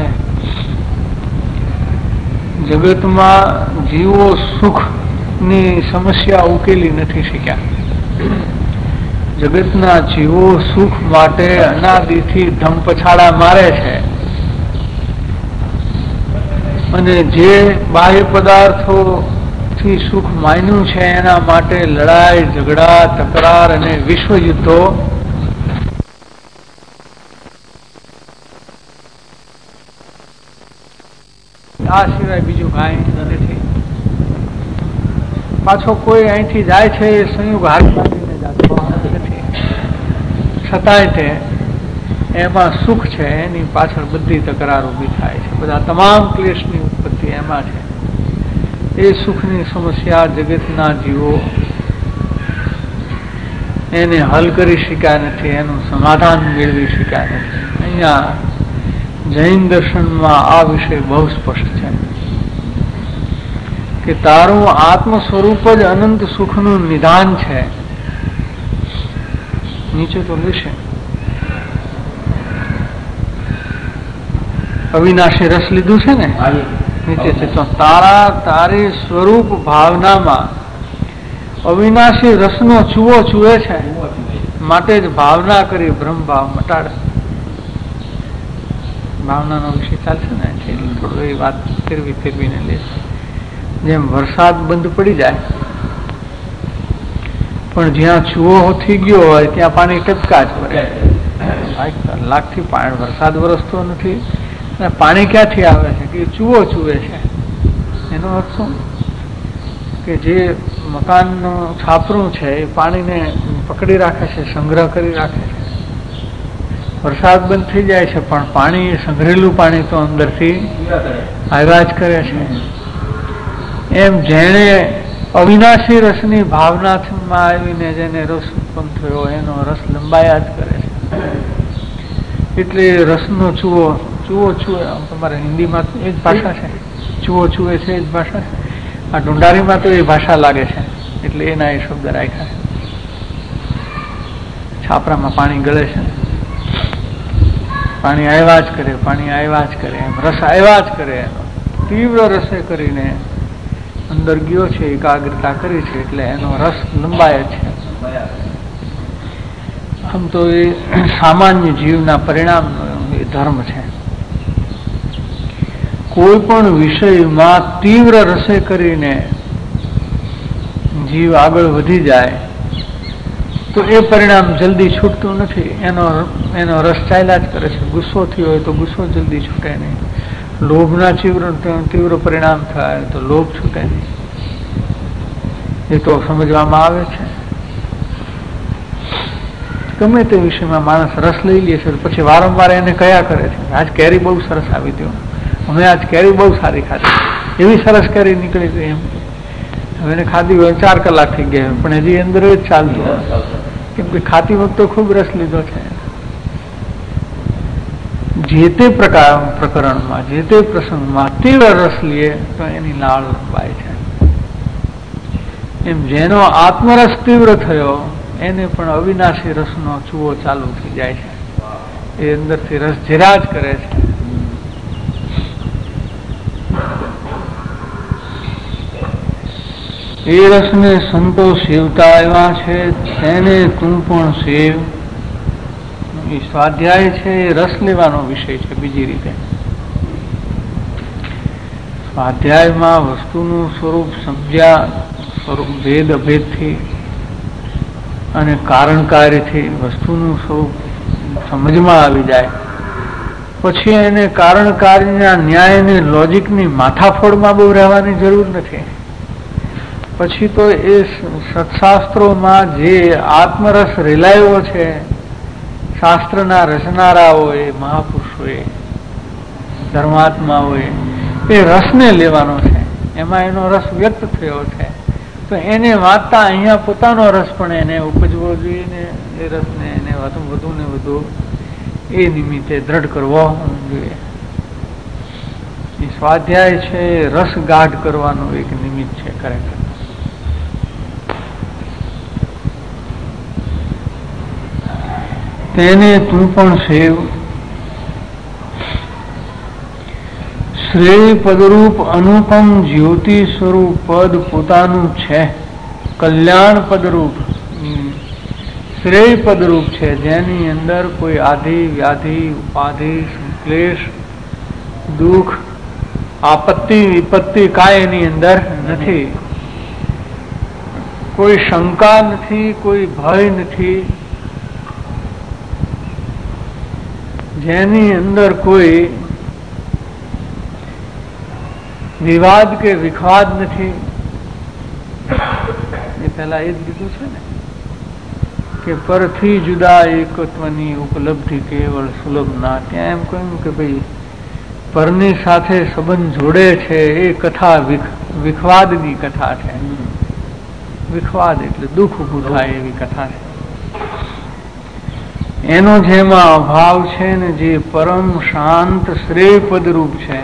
જગતમાં જીવો સુખ ની સમસ્યા ઉકેલી નથી શક્યા. જગતના જીવો સુખ માટે અનાદિથી ધમપછાડા મારે છે, અને જે બાહ્ય પદાર્થો થી સુખ માન્યું છે એના માટે લડાઈ, ઝઘડા, તકરાર અને વિશ્વ યુદ્ધો આ સિવાય બીજું કાંઈ નથી. પાછો કોઈ અહીંથી જાય છે એ સંયોગ હાથ બાંધીને જતો નથી, છતાંય તે એમાં સુખ છે, એની પાછળ બધી તકરાર ઊભી થાય છે. બધા તમામ ક્લેશની ઉત્પત્તિ એમાં છે. એ સુખની સમસ્યા જગતના જીવો એને હલ કરી શક્યા નથી, એનું સમાધાન મેળવી શક્યા નથી. અહીંયા જૈન દર્શનમાં આ વિષય બહુ સ્પષ્ટ છે કે તારું આત્મ સ્વરૂપ જ અનંત સુખનું નિદાન છે. નીચે તો લેશે અવિનાશી રસ લીધું છે ને, નીચે છે તો તારા તારી સ્વરૂપ ભાવનામાં અવિનાશી રસનો ચૂવો ચૂવે છે, માટે જ ભાવના કરી બ્રહ્મ ભાવ મટાડે. ભાવનાનો વિષય ચાલશે ને, થોડું એ વાત ફેરવી ફેરવીને લેશે. જેમ વરસાદ બંધ પડી જાય પણ જ્યાં ચૂવો થઈ ગયો હોય ત્યાં પાણી ટપકા જ પડે. કલાકથી પાણી વરસાદ વરસતો નથી, અને પાણી ક્યાંથી આવે છે કે ચૂવો ચૂવે છે. એનો અર્થ શું કે જે મકાનનું છાપરું છે એ પાણીને પકડી રાખે છે, સંગ્રહ કરી રાખે છે. વરસાદ બંધ થઈ જાય છે પણ પાણી, સંગ્રહેલું પાણી તો અંદરથી આવ્યા જ કરે છે. એમ જેણે અવિનાશી રસની ભાવનામાં આવીને જેને રસ ઉત્પન્ન થયો એનો રસ લંબાયા જ કરે છે. એટલે રસનો ચૂવો ચૂવો ચૂવે, તમારે હિન્દીમાં તો એ જ ભાષા છે, ચૂવો ચૂવે છે એ જ ભાષા છે. આ ઢુંઢારીમાં તો એ ભાષા લાગે છે, એટલે એના એ શબ્દ રાખ્યા છે. છાપરામાં પાણી ગળે છે, પાણી આવ્યા જ કરે, પાણી આવ્યા જ કરે, એમ રસ આવ્યા જ કરે. એનો તીવ્ર રસે કરીને અંદર ગયો છે, એકાગ્રતા કરી છે, એટલે એનો રસ લંબાય છે. આમ તો એ સામાન્ય જીવના પરિણામનો એ ધર્મ છે. કોઈ પણ વિષયમાં તીવ્ર રસે કરીને જીવ આગળ વધી જાય તો એ પરિણામ જલ્દી છૂટતું નથી. એનો એનો રસ ચાલ્યા જ કરે છે. ગુસ્સો થયો હોય તો ગુસ્સો જલ્દી છૂટે નહીં. લોભના તીવ્ર તીવ્ર પરિણામ થાય તો લોભ છૂટે નહીં. એ તો સમજવામાં આવે છે. ગમે તે વિષયમાં માણસ રસ લઈ લે છે પછી વારંવાર એને કયા કરે છે, આજ કેરી બહુ સરસ આવી હતી, અમે આજ કેરી બહુ સારી ખાધી, એવી સરસ કેરી નીકળી ગઈ. એમ હવે એને ખાધી હોય ચાર કલાક થઈ ગયા પણ હજી અંદર જ ચાલતું, કેમ કે ખાતી વખતે ખૂબ રસ લીધો છે. જે તે પ્રકાર પ્રકરણમાં, જે તે પ્રસંગમાં તીવ્ર રસ લે તો એની લાળ લંબાય છે. એમ જેનો આત્મરસ તીવ્ર થયો એને પણ અવિનાશી રસનો ચૂવો ચાલુ થઈ જાય છે. એ અંદરથી રસ જીરા જ કરે છે. એ રસને સંતો સેવતા આવ્યા છે, તેને તું પણ સેવ. એ સ્વાધ્યાય છે, એ રસ લેવાનો વિષય છે. બીજી રીતે સ્વાધ્યાયમાં વસ્તુનું સ્વરૂપ સમજ્યા, સ્વરૂપ ભેદ અભેદથી અને કારણ કાર્યથી વસ્તુનું સ્વરૂપ સમજમાં આવી જાય પછી એને કારણ કાર્યના ન્યાયની લોજિકની માથાફોડમાં બહુ રહેવાની જરૂર નથી. પછી તો એ સત્શાસ્ત્રોમાં જે આત્મરસ રેલાયો છે શાસ્ત્રના રચનારાઓએ, મહાપુરુષોએ, ધર્માત્માઓએ, એ રસને લેવાનો છે. એમાં એનો રસ વ્યક્ત થયો છે તો એને વાંચતા અહીંયા પોતાનો રસ પણ એને ઉપજવો જોઈએ ને એ રસને એને વધુ વધુ ને વધુ એ નિમિત્તે દ્રઢ કરવો જોઈએ. એ સ્વાધ્યાય છે રસ ગાઢ કરવાનું એક નિમિત્ત છે ખરેખર. તેને તું પણ સેવ. શ્રેય પદરૂપ અનુપમ જ્યોતિ સ્વરૂપ પદ પોતાનું છે. કલ્યાણ પદરૂપ શ્રેય પદરૂપ છે જેની અંદર કોઈ આધિ વ્યાધિ ઉપાધિ ક્લેશ દુઃખ આપત્તિ વિપત્તિ કાંઈ એની અંદર નથી. કોઈ શંકા નથી, કોઈ ભય નથી, જેની અંદર કોઈ વિવાદ કે વિખવાદ નથી. એ પહેલા એ જ કીધું છે ને કે પરથી જુદા એકત્વની ઉપલબ્ધિ કેવળ સુલભ ના. ત્યાં એમ કહ્યું કે ભાઈ પરની સાથે સંબંધ જોડે છે એ કથા વિખવાદની કથા છે. વિખવાદ એટલે દુઃખ ઊભું થાય એવી કથા છે. એનો જેમાં અભાવ છે ને જે પરમ શાંત શ્રેય પદરૂપ છે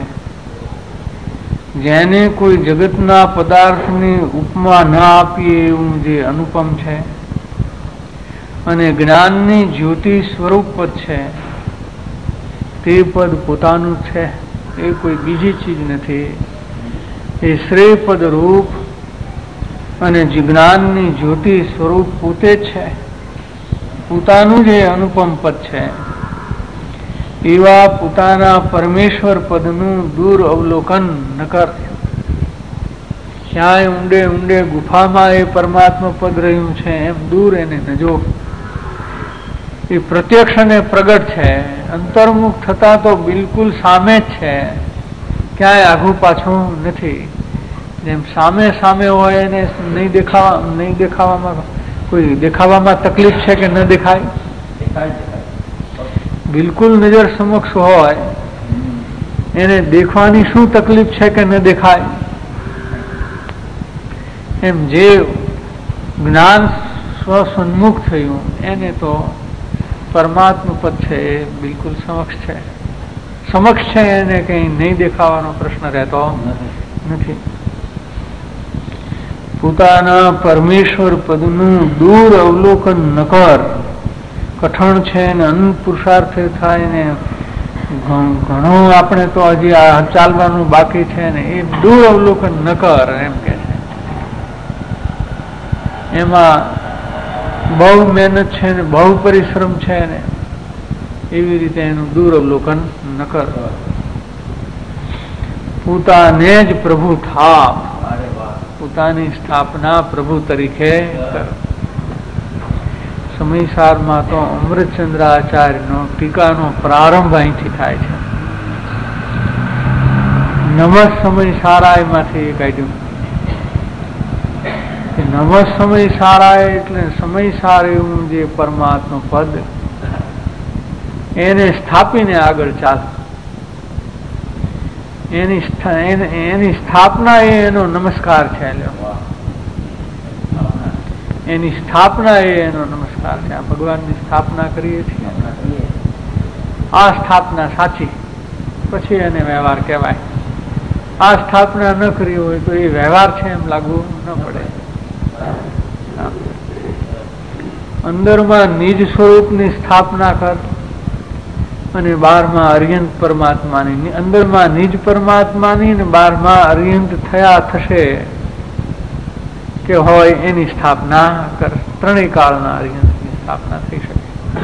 જેને કોઈ જગતના પદાર્થની ઉપમા ન આપીએ એવું જે અનુપમ છે અને જ્ઞાનની જ્યોતિ સ્વરૂપ પદ છે તે પદ પોતાનું છે. એ કોઈ બીજી ચીજ નથી. એ શ્રેય પદ રૂપ અને જ્ઞાનની જ્યોતિ સ્વરૂપ પોતે જ છે. પોતાનું જે અનુપમ પદ છે એવા પોતાના પરમેશ્વર પદનું દૂર અવલોકન ન કર. ક્યાંય ઊંડે ઊંડે ગુફામાં એ પરમાત્મા પદ રહ્યું છે એમ દૂર એને ન જો. એ પ્રત્યક્ષ અને પ્રગટ છે. અંતર્મુખ થતા તો બિલકુલ સામે જ છે, ક્યાંય આઘું પાછું નથી. જેમ સામે સામે હોય એને નહીં દેખાવા નહીં દેખાવામાં કોઈ દેખાવામાં તકલીફ છે કે ન દેખાય? બિલકુલ નજર સમક્ષ હોય એને દેખવાની શું તકલીફ છે કે ન દેખાય? એમ જે જ્ઞાન સ્વસન્મુખ થયું એને તો પરમાત્મા પદ છે એ બિલકુલ સમક્ષ છે. સમક્ષ છે એને કંઈ નહીં દેખાવાનો પ્રશ્ન રહેતો નથી. પોતાના પરમેશ્વર પદનું દૂર અવલોકન ન કર. કઠણ છે ને અનંત પુરુષાર્થ થાય ને ઘણું આપણે તો હજી આ ચાલવાનું બાકી છે ને એ દૂર અવલોકન ન કર એમ કે છે. એમાં બહુ મહેનત છે ને બહુ પરિશ્રમ છે ને એવી રીતે એનું દૂર અવલોકન ન કર. પોતાને જ પ્રભુ થાપ. પોતાની સ્થાપના પ્રભુ તરીકે કર. સમયસારમાં તો અમૃતચંદ્રાચાર્યનો ટીકાનો પ્રારંભ અહીંથી થાય છે. નમઃ સમય સારાયમાંથી કાઢ્યું. નમઃ સમય સારાય એટલે સમય સાર એવું જે પરમાત્મા પદ એને સ્થાપીને આગળ ચાલ. એની એની સ્થાપના એ એનો નમસ્કાર છે. એની સ્થાપના એ એનો નમસ્કાર છે. આ ભગવાનની સ્થાપના કરીએ છીએ આ સ્થાપના સાચી પછી એને વ્યવહાર કહેવાય. આ સ્થાપના ન કરી હોય તો એ વ્યવહાર છે એમ લાગુ ન પડે. અંદરમાં નિજ સ્વરૂપની સ્થાપના કર અને બહારમાં અર્યંત પરમાત્માની. અંદરમાં નિજ પરમાત્માની ને બહારમાં અર્યંત થયા થશે કે હોય એની સ્થાપના કર. ત્રણેય કાળના અર્યંતની સ્થાપના થઈ શકે.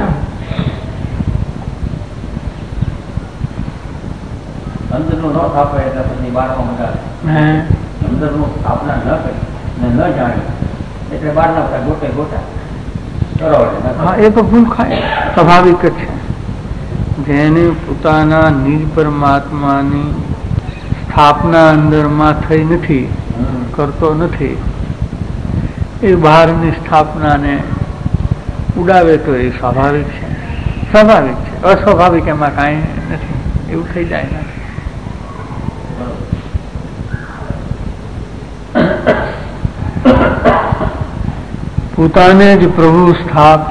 અંદરનું ન થાપે એટલે પછી બહારમાં મજા આવે. અંદરનું સ્થાપના ન કરી ને ન જાણે એટલે બહારના બધા ગોટે ગોટા. હા, એ તો ભૂલ ખાય, સ્વાભાવિક જ છે. જેને પોતાના નિજ પરમાત્માની સ્થાપના અંદરમાં થઈ નથી, કરતો નથી, એ બહારની સ્થાપનાને ઉડાવે તો એ સ્વાભાવિક છે. સ્વાભાવિક છે, અસ્વાભાવિક એમાં કાંઈ નથી. એવું થઈ જાય ને. પોતાને જ પ્રભુ સ્થાપ.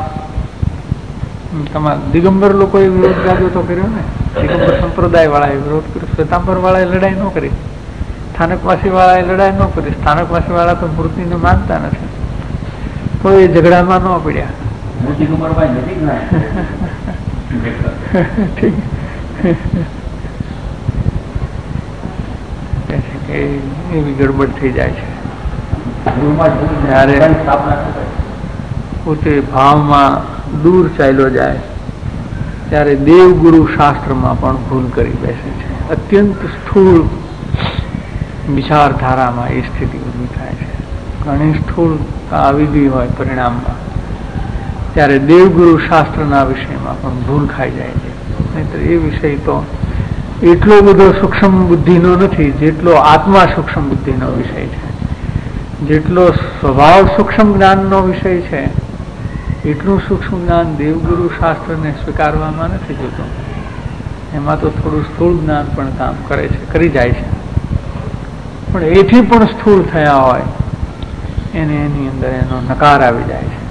તમારા દિગંબર લોકોએ વિરોધ ગાજો તો કર્યો ને. દિગંબર સંપ્રદાય વાળાએ વિરોધ કર્યો, શ્વેતાંબર વાળાએ લડાઈ ન કરી, સ્થાનકવાસી વાળાએ લડાઈ ન કરી. સ્થાનકવાસી વાળા તો મૂર્તિને માનતા નથી, તો એ ઝઘડામાં ન પડ્યા. એવી ગડબડ થઈ જાય છે. જયારે પોતે ભાવમાં દૂર ચાલ્યો જાય ત્યારે દેવગુરુ શાસ્ત્રમાં પણ ભૂલ કરી બેસે છે. અત્યંત સ્થૂળ વિચારધારામાં એ સ્થિતિ ઊભી થાય છે. ઘણી સ્થૂળતા આવી ગઈ હોય પરિણામમાં, ત્યારે દેવગુરુ શાસ્ત્રના વિષયમાં પણ ભૂલ ખાઈ જાય છે. નહીતર એ વિષય તો એટલો બધો સૂક્ષ્મ બુદ્ધિનો નથી જેટલો આત્મા સૂક્ષ્મ બુદ્ધિનો વિષય છે. જેટલો સ્વભાવ સૂક્ષ્મ જ્ઞાનનો વિષય છે એટલું સૂક્ષ્મ જ્ઞાન દેવગુરુ શાસ્ત્રને સ્વીકારવામાં નથી જોતું. એમાં તો થોડું સ્થૂળ જ્ઞાન પણ કામ કરે છે, કરી જાય છે. પણ એથી પણ સ્થૂળ થયા હોય એને એની અંદર એનો નકાર આવી જાય છે.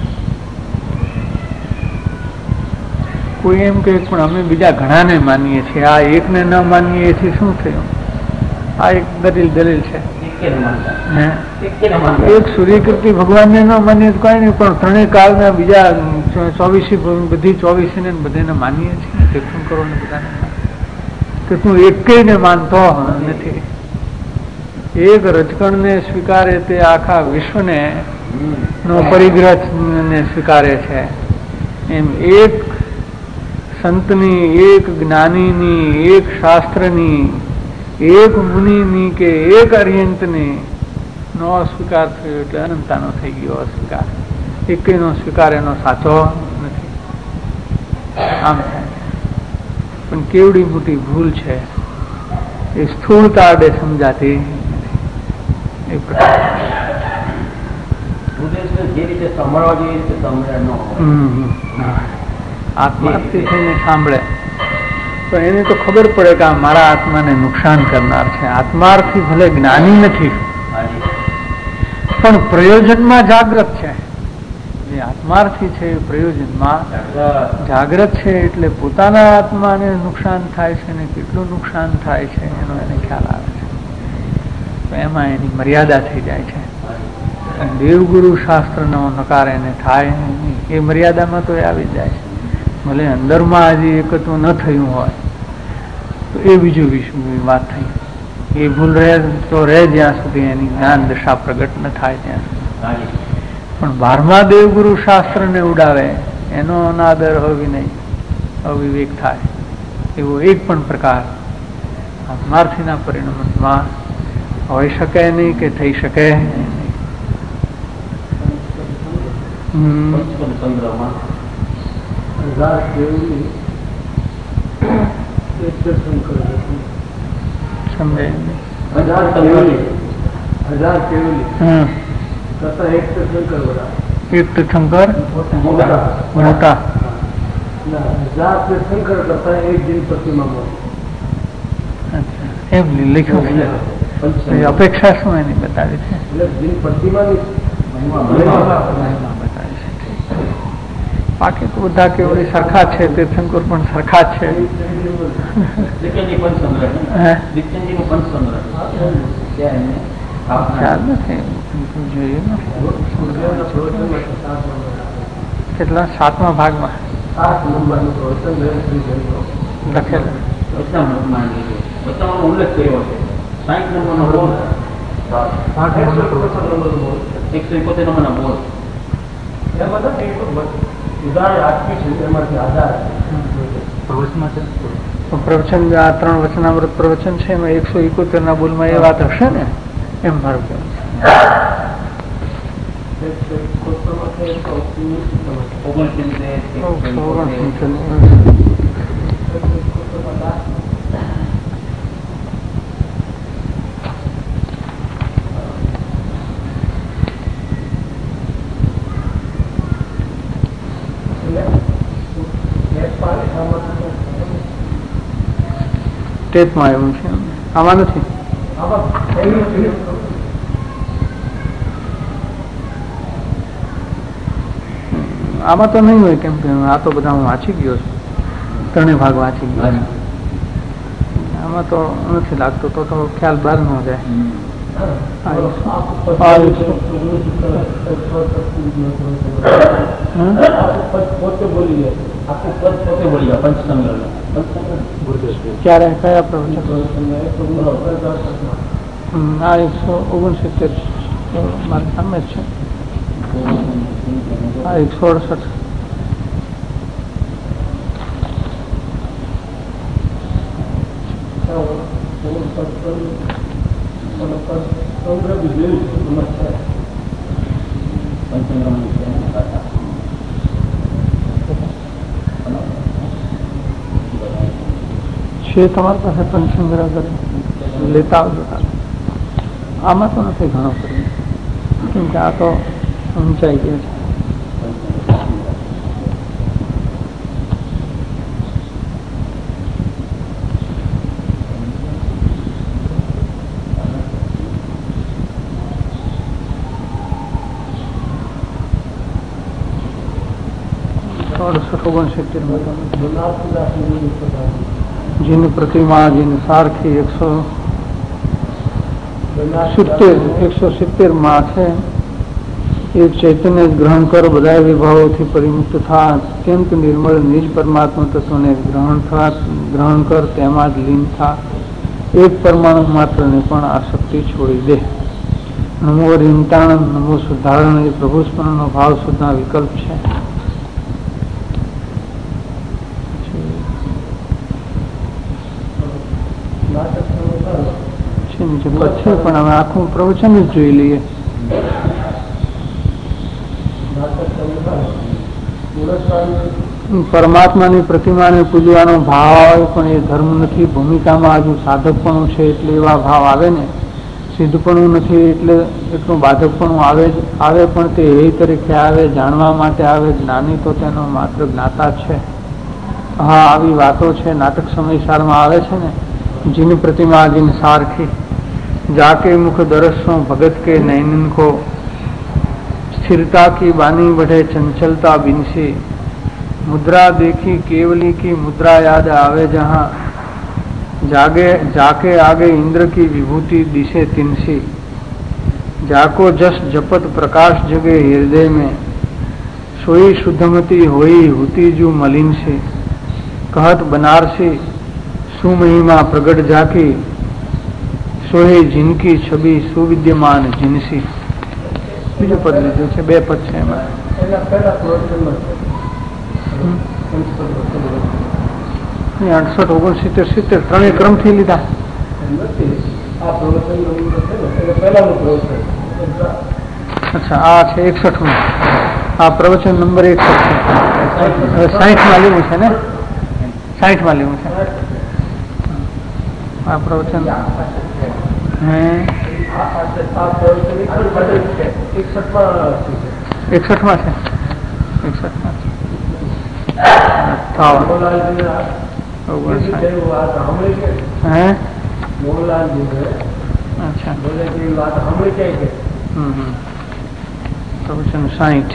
કોઈ એમ કે પણ અમે બીજા ઘણાને માનીએ છીએ, આ એકને ન માનીએ એથી શું થયું? આ એક દલીલ દલીલ છે. એક સૂર્યકીર્તિ ભગવાનને ન માનીએ તો કઈ નહીં, પણ ત્રણેય કાળના બીજા ચોવીસી બધી ચોવીસી ને બધાને માનીએ છીએ. તીર્થંકરો ને બધાને કે તું એકેયને માનતો નથી. એક રજકણને સ્વીકારે તે આખા વિશ્વને નો પરિગ્રહ ને સ્વીકારે છે. એમ એક સંતની, એક જ્ઞાનીની, એક શાસ્ત્રની, એક મુનિની કે એક અર્યંતની નો અસ્વીકાર થયો એટલે અનંતાનો થઈ ગયો અસ્વીકાર. એકેયનો સ્વીકાર એનો સાચો નથી. આમ થાય. પણ કેવડી મોટી ભૂલ છે એ સ્થૂળતા આડે સમજાતી નથી. એ પ્રકાર જે રીતે સાંભળવા જોઈએ તે સાંભળે ન આત્માથી થઈને સાંભળે તો એને તો ખબર પડે કે આ મારા આત્માને નુકસાન કરનાર છે. આત્માર્થી ભલે જ્ઞાની નથી પણ પ્રયોજનમાં જાગૃત છે. જે આત્માર્થી છે એ પ્રયોજનમાં જાગૃત છે એટલે પોતાના આત્માને નુકસાન થાય છે ને કેટલું નુકસાન થાય છે એનો એને ખ્યાલ આવે છે. તો એમાં એની મર્યાદા થઈ જાય છે. દેવગુરુ શાસ્ત્રનો નકાર એને થાય નહીં. એ મર્યાદામાં તો એ આવી જાય છે. ભલે અંદરમાં હજી એકત્વ ન થયું હોય તો એ બીજું વિષય વાત થઈ. એ ભૂલ રહે તો રહે જ્યાં સુધી એની જ્ઞાન દશા પ્રગટ ન થાય ત્યાં સુધી. પણ બારમા દેવગુરુ શાસ્ત્રને ઉડાવે એનો અનાદર અવિનય અવિવેક થાય એવો એક પણ પ્રકાર આત્માર્થીના પરિણમમાં હોઈ શકે નહીં કે થઈ શકે નહીં. એક તીર્થંકર મોટા હજાર તીર્થંકર કરતા એક દિન પ્રતિમા એમ લખ્યું છે. અપેક્ષા શું એની બતાવી છે? દિન પ્રતિમાની બતાવી છે. બાકી તો બધા કેવડી સરખા છે, તીર્થંકર પણ સરખા જ છે. ખ્યાલ નથી, જોઈએ કેટલા સાતમા ભાગમાં લખેલું. ઉલ્લેખ કર્યો છે સાઈઠ નંબરનો બોલ, એકસો એકોતેર નંબરના બોલ. પ્રવચન આ ત્રણ વચનામૃત પ્રવચન છે એમાં એકસો એકોતેર ના બોલમાં એ વાત હશે ને એમ મારું કહેવું છે. ટેપમાં આવ્યું છે, આમાં નથી. આમાં તો નહીં હોય, કેમ કે આ તો બધા હું વાંચી ગયો છું, ત્રણેય ભાગ વાંચી ગયો છું. આમાં તો નથી લાગતું, તો તો ખ્યાલ બહાર ન જાય. ક્યારે કયા પ્રવચન? આ એકસો ઓગણસિત્તેર મારી સામે જ છે. આ એકસો અડસઠ છે તમારી પાસે પંચસંગ્રહ કરે લેતા આવજો. આમાં તો નથી ઘણો કર્યું, કેમ કે આ તો ઊંચાઈ ગયો છે. અડસઠ ઓગણસિત્તેર જેની પ્રતિમા જેની સારખી એકસો સિત્તેર એકસો સિત્તેર માં છે. એક ચૈતન્ય ગ્રહણ કર બધા વિભાવોથી પરિમુક્ત થા, અત્યંત નિર્મળ નિજ પરમાત્મા તત્વને ગ્રહણ થા ગ્રહણ કર તેમાં જ લીન થા, એક પરમાણુ માત્ર ને પણ આસક્તિ છોડી દે. નમો રીંટાણ નમો સુધારણ એ પ્રભુ સ્મરણનો ભાવ સુધા વિકલ્પ છે. નીચે પદ છે, પણ હવે આખું પ્રવચન જ જોઈ લઈએ. પરમાત્માની પ્રતિમાને પૂજવાનો ભાવ પણ એ ધર્મ નથી. ભૂમિકામાં હજુ સાધકપણું છે એટલે એવા ભાવ આવે ને, સિદ્ધપણું નથી એટલે એટલું બાધકપણું આવે જ આવે, પણ તે એ તરીકે આવે, જાણવા માટે આવે. જ્ઞાની તો તેનો માત્ર જ્ઞાતા છે. હા, આવી વાતો છે નાટક સમયસારમાં આવે છે ને. जिन प्रतिमा जिन सारखी जाके मुख दरसों भगत के नैनन को, स्थिरता की बानी बढ़े चंचलता बिनसी, मुद्रा देखी केवली की मुद्रा याद आवे जहाँ, जागे जाके आगे इंद्र की विभूति दिशे तिनसी, जाको जस जपत प्रकाश जगे हृदय में, सोई शुद्धमती होई हुती जू मलिन से, कहत बनारसी सुमहिमा प्रगट जाकी, सोहे जिनकी छवि सुविद्यमान जिनसी. બીજું પદ લીધું છે, બે પદ છે એમાં. અડસઠ ઓગણસિત્તેર સિત્તેર ત્રણેય ક્રમથી લીધા. અચ્છા, આ છે એકસઠ માં. આ પ્રવચન નંબર એકસઠ છે. સાહીઠ માં લેવું છે ને? સાહીઠ માં લેવું છે આ પ્રવચન. હે એકસઠ માં છે. એકસઠ માં હે અચ્છા. હમ હમ પ્રવચન સાહીઠ.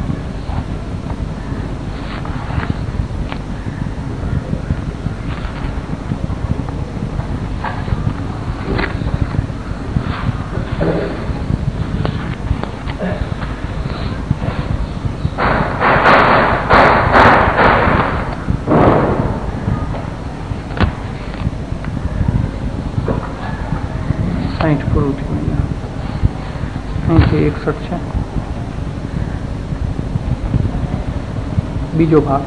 સાહીઠ પૂરું થયું. અહીંથી એકસઠ છે. બીજો ભાગ.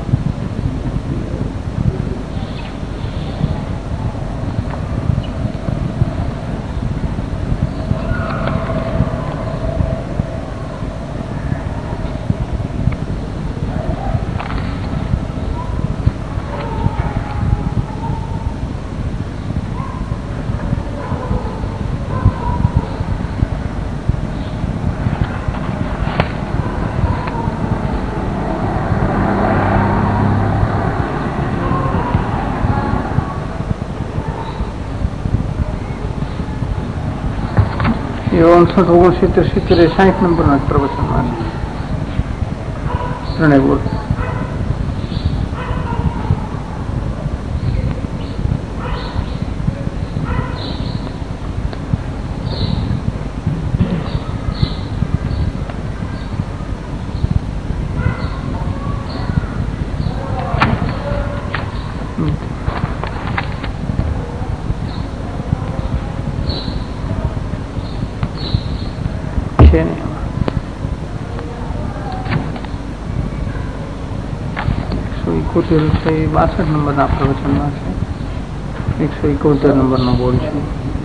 એ ઓગણસઠ ઓગણસિત્તેર સિત્તેર સાહીઠ નંબરના પ્રવચનમાં ત્રણેય બોલ. એકસો બાસઠ નંબરના પ્રવચનમાં છે. એકસો એકોતેર નંબરનો બોર્ડ છે.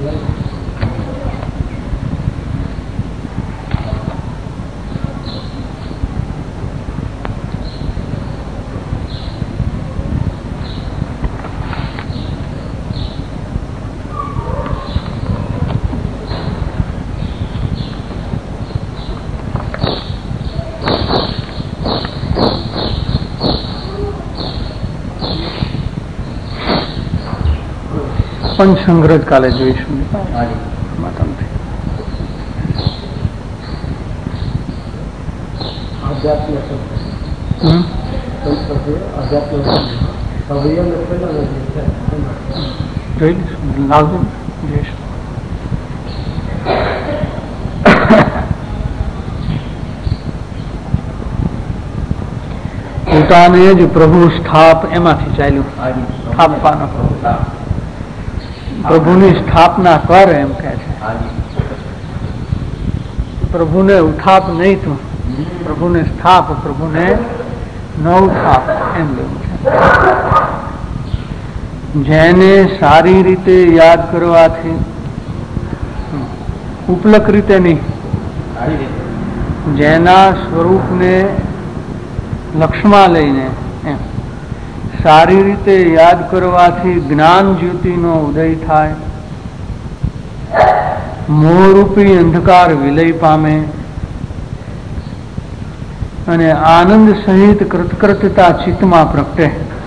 પંચસંગ્રહ કાલે જોઈશું. પોતાને જ પ્રભુ સ્થાપ એમાંથી ચાલ્યું. સ્થાપવાનો પ્રભુની સ્થાપના કર એમ કે છે. પ્રભુને ઉઠાપ નહીં તું, પ્રભુને સ્થાપ, પ્રભુને ન ઉઠાપ એમ લેવું છે. જેને સારી રીતે યાદ કરવાથી, ઉપલક રીતે નહીં, જેના સ્વરૂપને લક્ષમાં લઈને એમ સારી રીતે યાદ કરવાથી જ્ઞાન જ્યોતિનો ઉદય થાય, મોહરૂપી અંધકાર વિલય પામે અને આનંદ સહિત કૃતકૃતતા ચિત્તમાં પ્રગટે.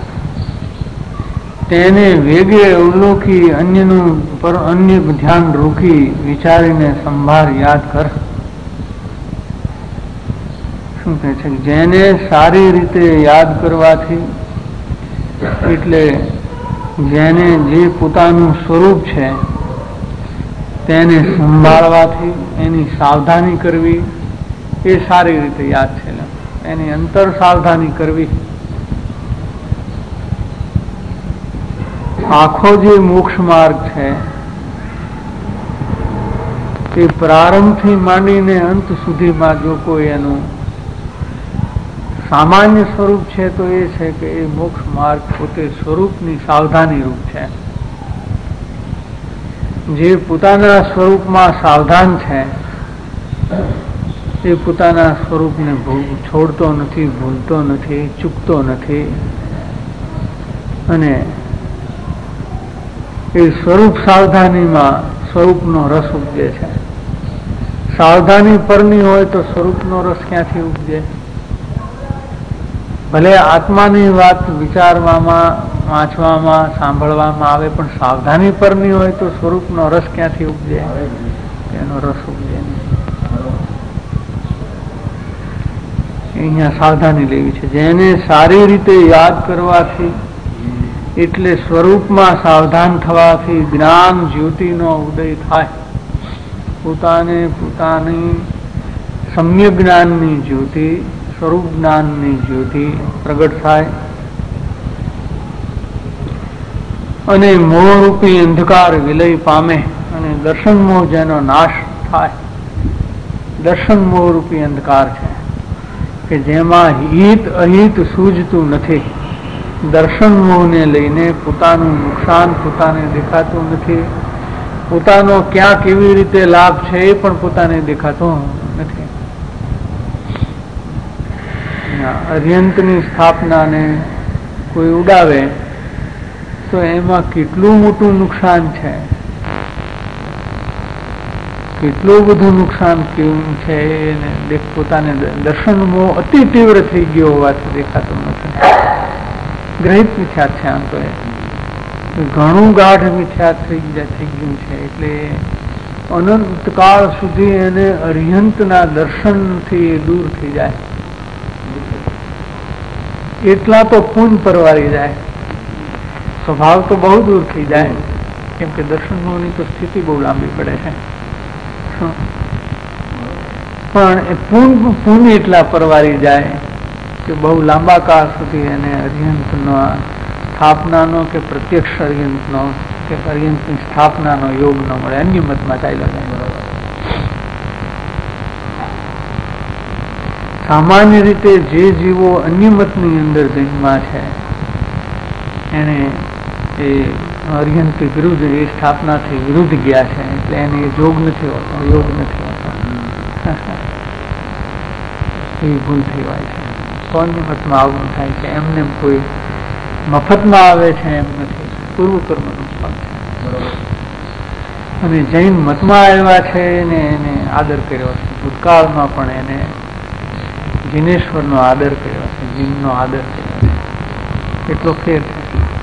તેને વેગે અવલોકી અન્યનું પર અન્ય ધ્યાન રોકી વિચારીને સંભાળ યાદ કર. શું કહે છે? જેને સારી રીતે યાદ કરવાથી એટલે જેને જે પોતાનું સ્વરૂપ છે તેને સંભાળવાથી, એની સાવધાની કરવી, એ સારી રીતે યાદ છે. એની અંતર સાવધાની કરવી. આખો જે મોક્ષ માર્ગ છે એ પ્રારંભથી માંડીને અંત સુધીમાં જો કોઈ એનું સામાન્ય સ્વરૂપ છે તો એ છે કે એ મોક્ષ માર્ગ પોતે સ્વરૂપની સાવધાની રૂપ છે. જે પોતાના સ્વરૂપમાં સાવધાન છે એ પોતાના સ્વરૂપને છોડતો નથી, ભૂલતો નથી, ચૂકતો નથી અને એ સ્વરૂપ સાવધાનીમાં સ્વરૂપનો રસ ઉપજે છે. સાવધાની પરની હોય તો સ્વરૂપનો રસ ક્યાંથી ઉપજે? ભલે આત્માની વાત વિચારવામાં, વાંચવામાં, સાંભળવામાં આવે, પણ સાવધાની પરની હોય તો સ્વરૂપનો રસ ક્યાંથી ઉપજે? એનો રસ ઉપજે નહીં. અહીંયા સાવધાની લેવી છે. જેને સારી રીતે યાદ કરવાથી એટલે સ્વરૂપમાં સાવધાન થવાથી જ્ઞાન જ્યોતિનો ઉદય થાય. પોતાને પોતાની સમ્યક જ્ઞાનની જ્યોતિ, સ્વરૂપ જ્ઞાનની જ્યોતિ પ્રગટ થાય અને મોહરૂપી અંધકાર વિલય પામે અને દર્શન મોહ જેનો નાશ થાય. દર્શન મોહરૂપી અંધકાર છે કે જેમાં હિત અહિત સૂઝતું નથી. દર્શન મોહને લઈને પોતાનું નુકસાન પોતાને દેખાતું નથી. પોતાનો ક્યાં કેવી રીતે લાભ છે એ પણ પોતાને દેખાતો નથી. અર્યંતની સ્થાપનાને કોઈ ઉડાવે તો એમાં કેટલું મોટું નુકસાન છે, કેટલું બધું નુકસાન કેવું છે એને પોતાને દર્શન મોહ અતિ તીવ્ર થઈ ગયો હોવાથી દેખાતું નથી. ગ્રહિત મિથ્યા છે. આમ તો એ ઘણું ગાઢ મિથ્યા થઈ થઈ ગયું છે. એટલે અનંતકાળ સુધી એને અરિહંતના દર્શનથી દૂર થઈ જાય, એટલા તો પૂન પરવારી જાય. સ્વભાવ તો બહુ દૂર થઈ જાય, કેમ કે દર્શનોની તો સ્થિતિ બહુ લાંબી પડે છે. પણ એ પૂન પૂન એટલા પરવારી જાય કે બહુ લાંબા કાળ સુધી એને અરિહંતનો સ્થાપનાનો કે પ્રત્યક્ષ અરિહંતનો કે અરિહંતની સ્થાપનાનો યોગ ન મળે, અન્ય મતમાં ચાલ્યો જાય. સામાન્ય રીતે જે જીવો અન્ય મતની અંદર જન્મા છે એને એ અરિહંતથી વિરુદ્ધ, એ સ્થાપનાથી વિરુદ્ધ ગયા છે, એટલે એને યોગ નથી હોતો, યોગ નથી હોતો. એ ભૂલ થઈ હોય છે. તો અન્ય મતમાં આવું થાય છે. એમને કોઈ મફતમાં આવે છે એમ નથી, પૂર્વ કર્મનું ફળ છે. અને જૈન મતમાં આવ્યા છે ને એને આદર કર્યો છે. ભૂતકાળમાં પણ એને જીનેશ્વરનો આદર કર્યો છે, જીનનો આદર કર્યો છે, એટલો ફેર છે.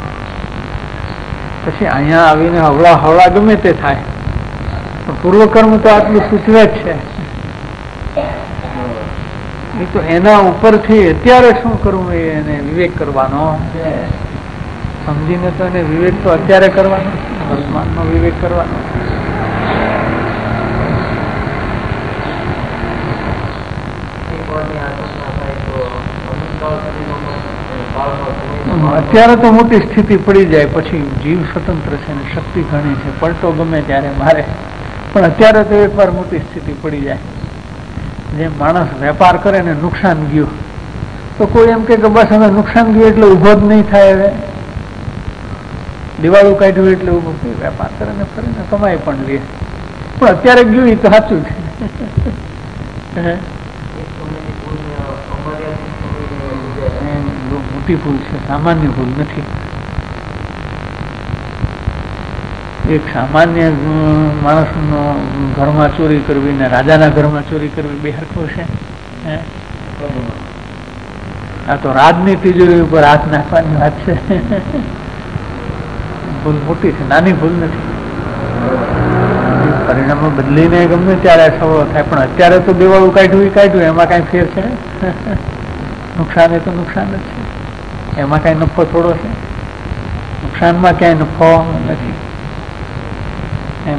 પછી અહીંયા આવીને હવળા હવળા ગમે તે થાય, પણ પૂર્વકર્મ તો આટલું સૂચવે જ છે. એ તો એના ઉપરથી અત્યારે શું કરવું એ એને વિવેક કરવાનો છે. સમજીને તો એને વિવેક તો અત્યારે કરવાનો, વર્તમાનનો વિવેક કરવાનો. અત્યારે તો મોટી સ્થિતિ પડી જાય, પછી જીવ સ્વતંત્ર છે ને શક્તિ ઘણી છે, પલટો ગમે ત્યારે મારે. પણ અત્યારે તો એકવાર મોટી સ્થિતિ પડી જાય. જેમ માણસ વેપાર કરે ને નુકસાન ગયું તો કોઈ એમ કે બસ હવે નુકસાન ગયું એટલે ઉભો જ નહીં થાય, હવે દિવાળું કાઢ્યું એટલે ઉભો થયું. વેપાર કરે ને ફરીને કમાઈ પણ લે, પણ અત્યારે ગયું એ તો સાચું છે. મોટી ભૂલ છે, સામાન્ય ભૂલ નથી. એક સામાન્ય માણસનો ઘરમાં ચોરી કરવી ને રાજાના ઘરમાં ચોરી કરવી બે હરખું છે. આ તો રાજની તિજોરી ઉપર હાથ નાખવાની વાત છે. ભૂલ મોટી છે, નાની ભૂલ નથી. પરિણામો બદલીને ગમે ત્યારે સવળો થાય, પણ અત્યારે તો દેવાળું કાઢ્યું એ કાઢ્યું, એમાં કઈ ફેર છે? નુકસાન એ તો નુકસાન જ છે, એમાં કઈ નફો થોડો છે? નુકસાનમાં ક્યાંય નફો નથી. એમ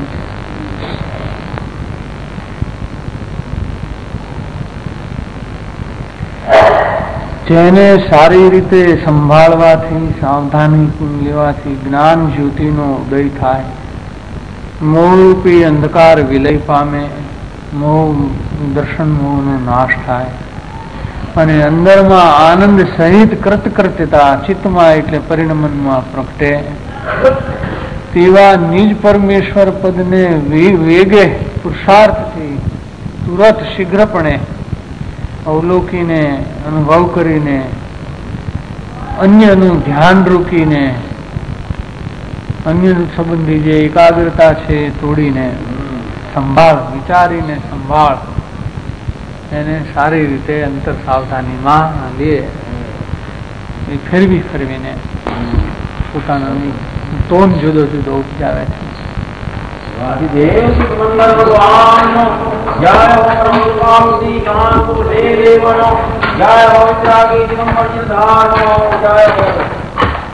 જેને સારી રીતે સંભાળવાથી, સાવધાની લેવાથી જ્ઞાન જ્યોતિનો ઉદય થાય, મોહરૂપી અંધકાર વિલય પામે, મોહ દર્શન મોહનો નાશ થાય, અને અંદરમાં આનંદ સહિત કૃતકૃત્યતા ચિત્તમાં એટલે પરિણમનમાં પ્રગટે, તેવા નિજ પરમેશ્વર પદને વેગે પુરુષાર્થથી તુરત શીઘ્રપણે અવલોકીને અનુભવ કરીને અન્યનું ધ્યાન રોકીને અન્ય સંબંધી જે એકાગ્રતા છે તોડીને સંભાળ, વિચારીને સંભાળ એને સારી રીતે અંતર સાવધાનીમાં લે, એ ફેરવી ફેરવીને પોતાનો ટોન જુદો જુદો ઉપજાવે છે. જય હો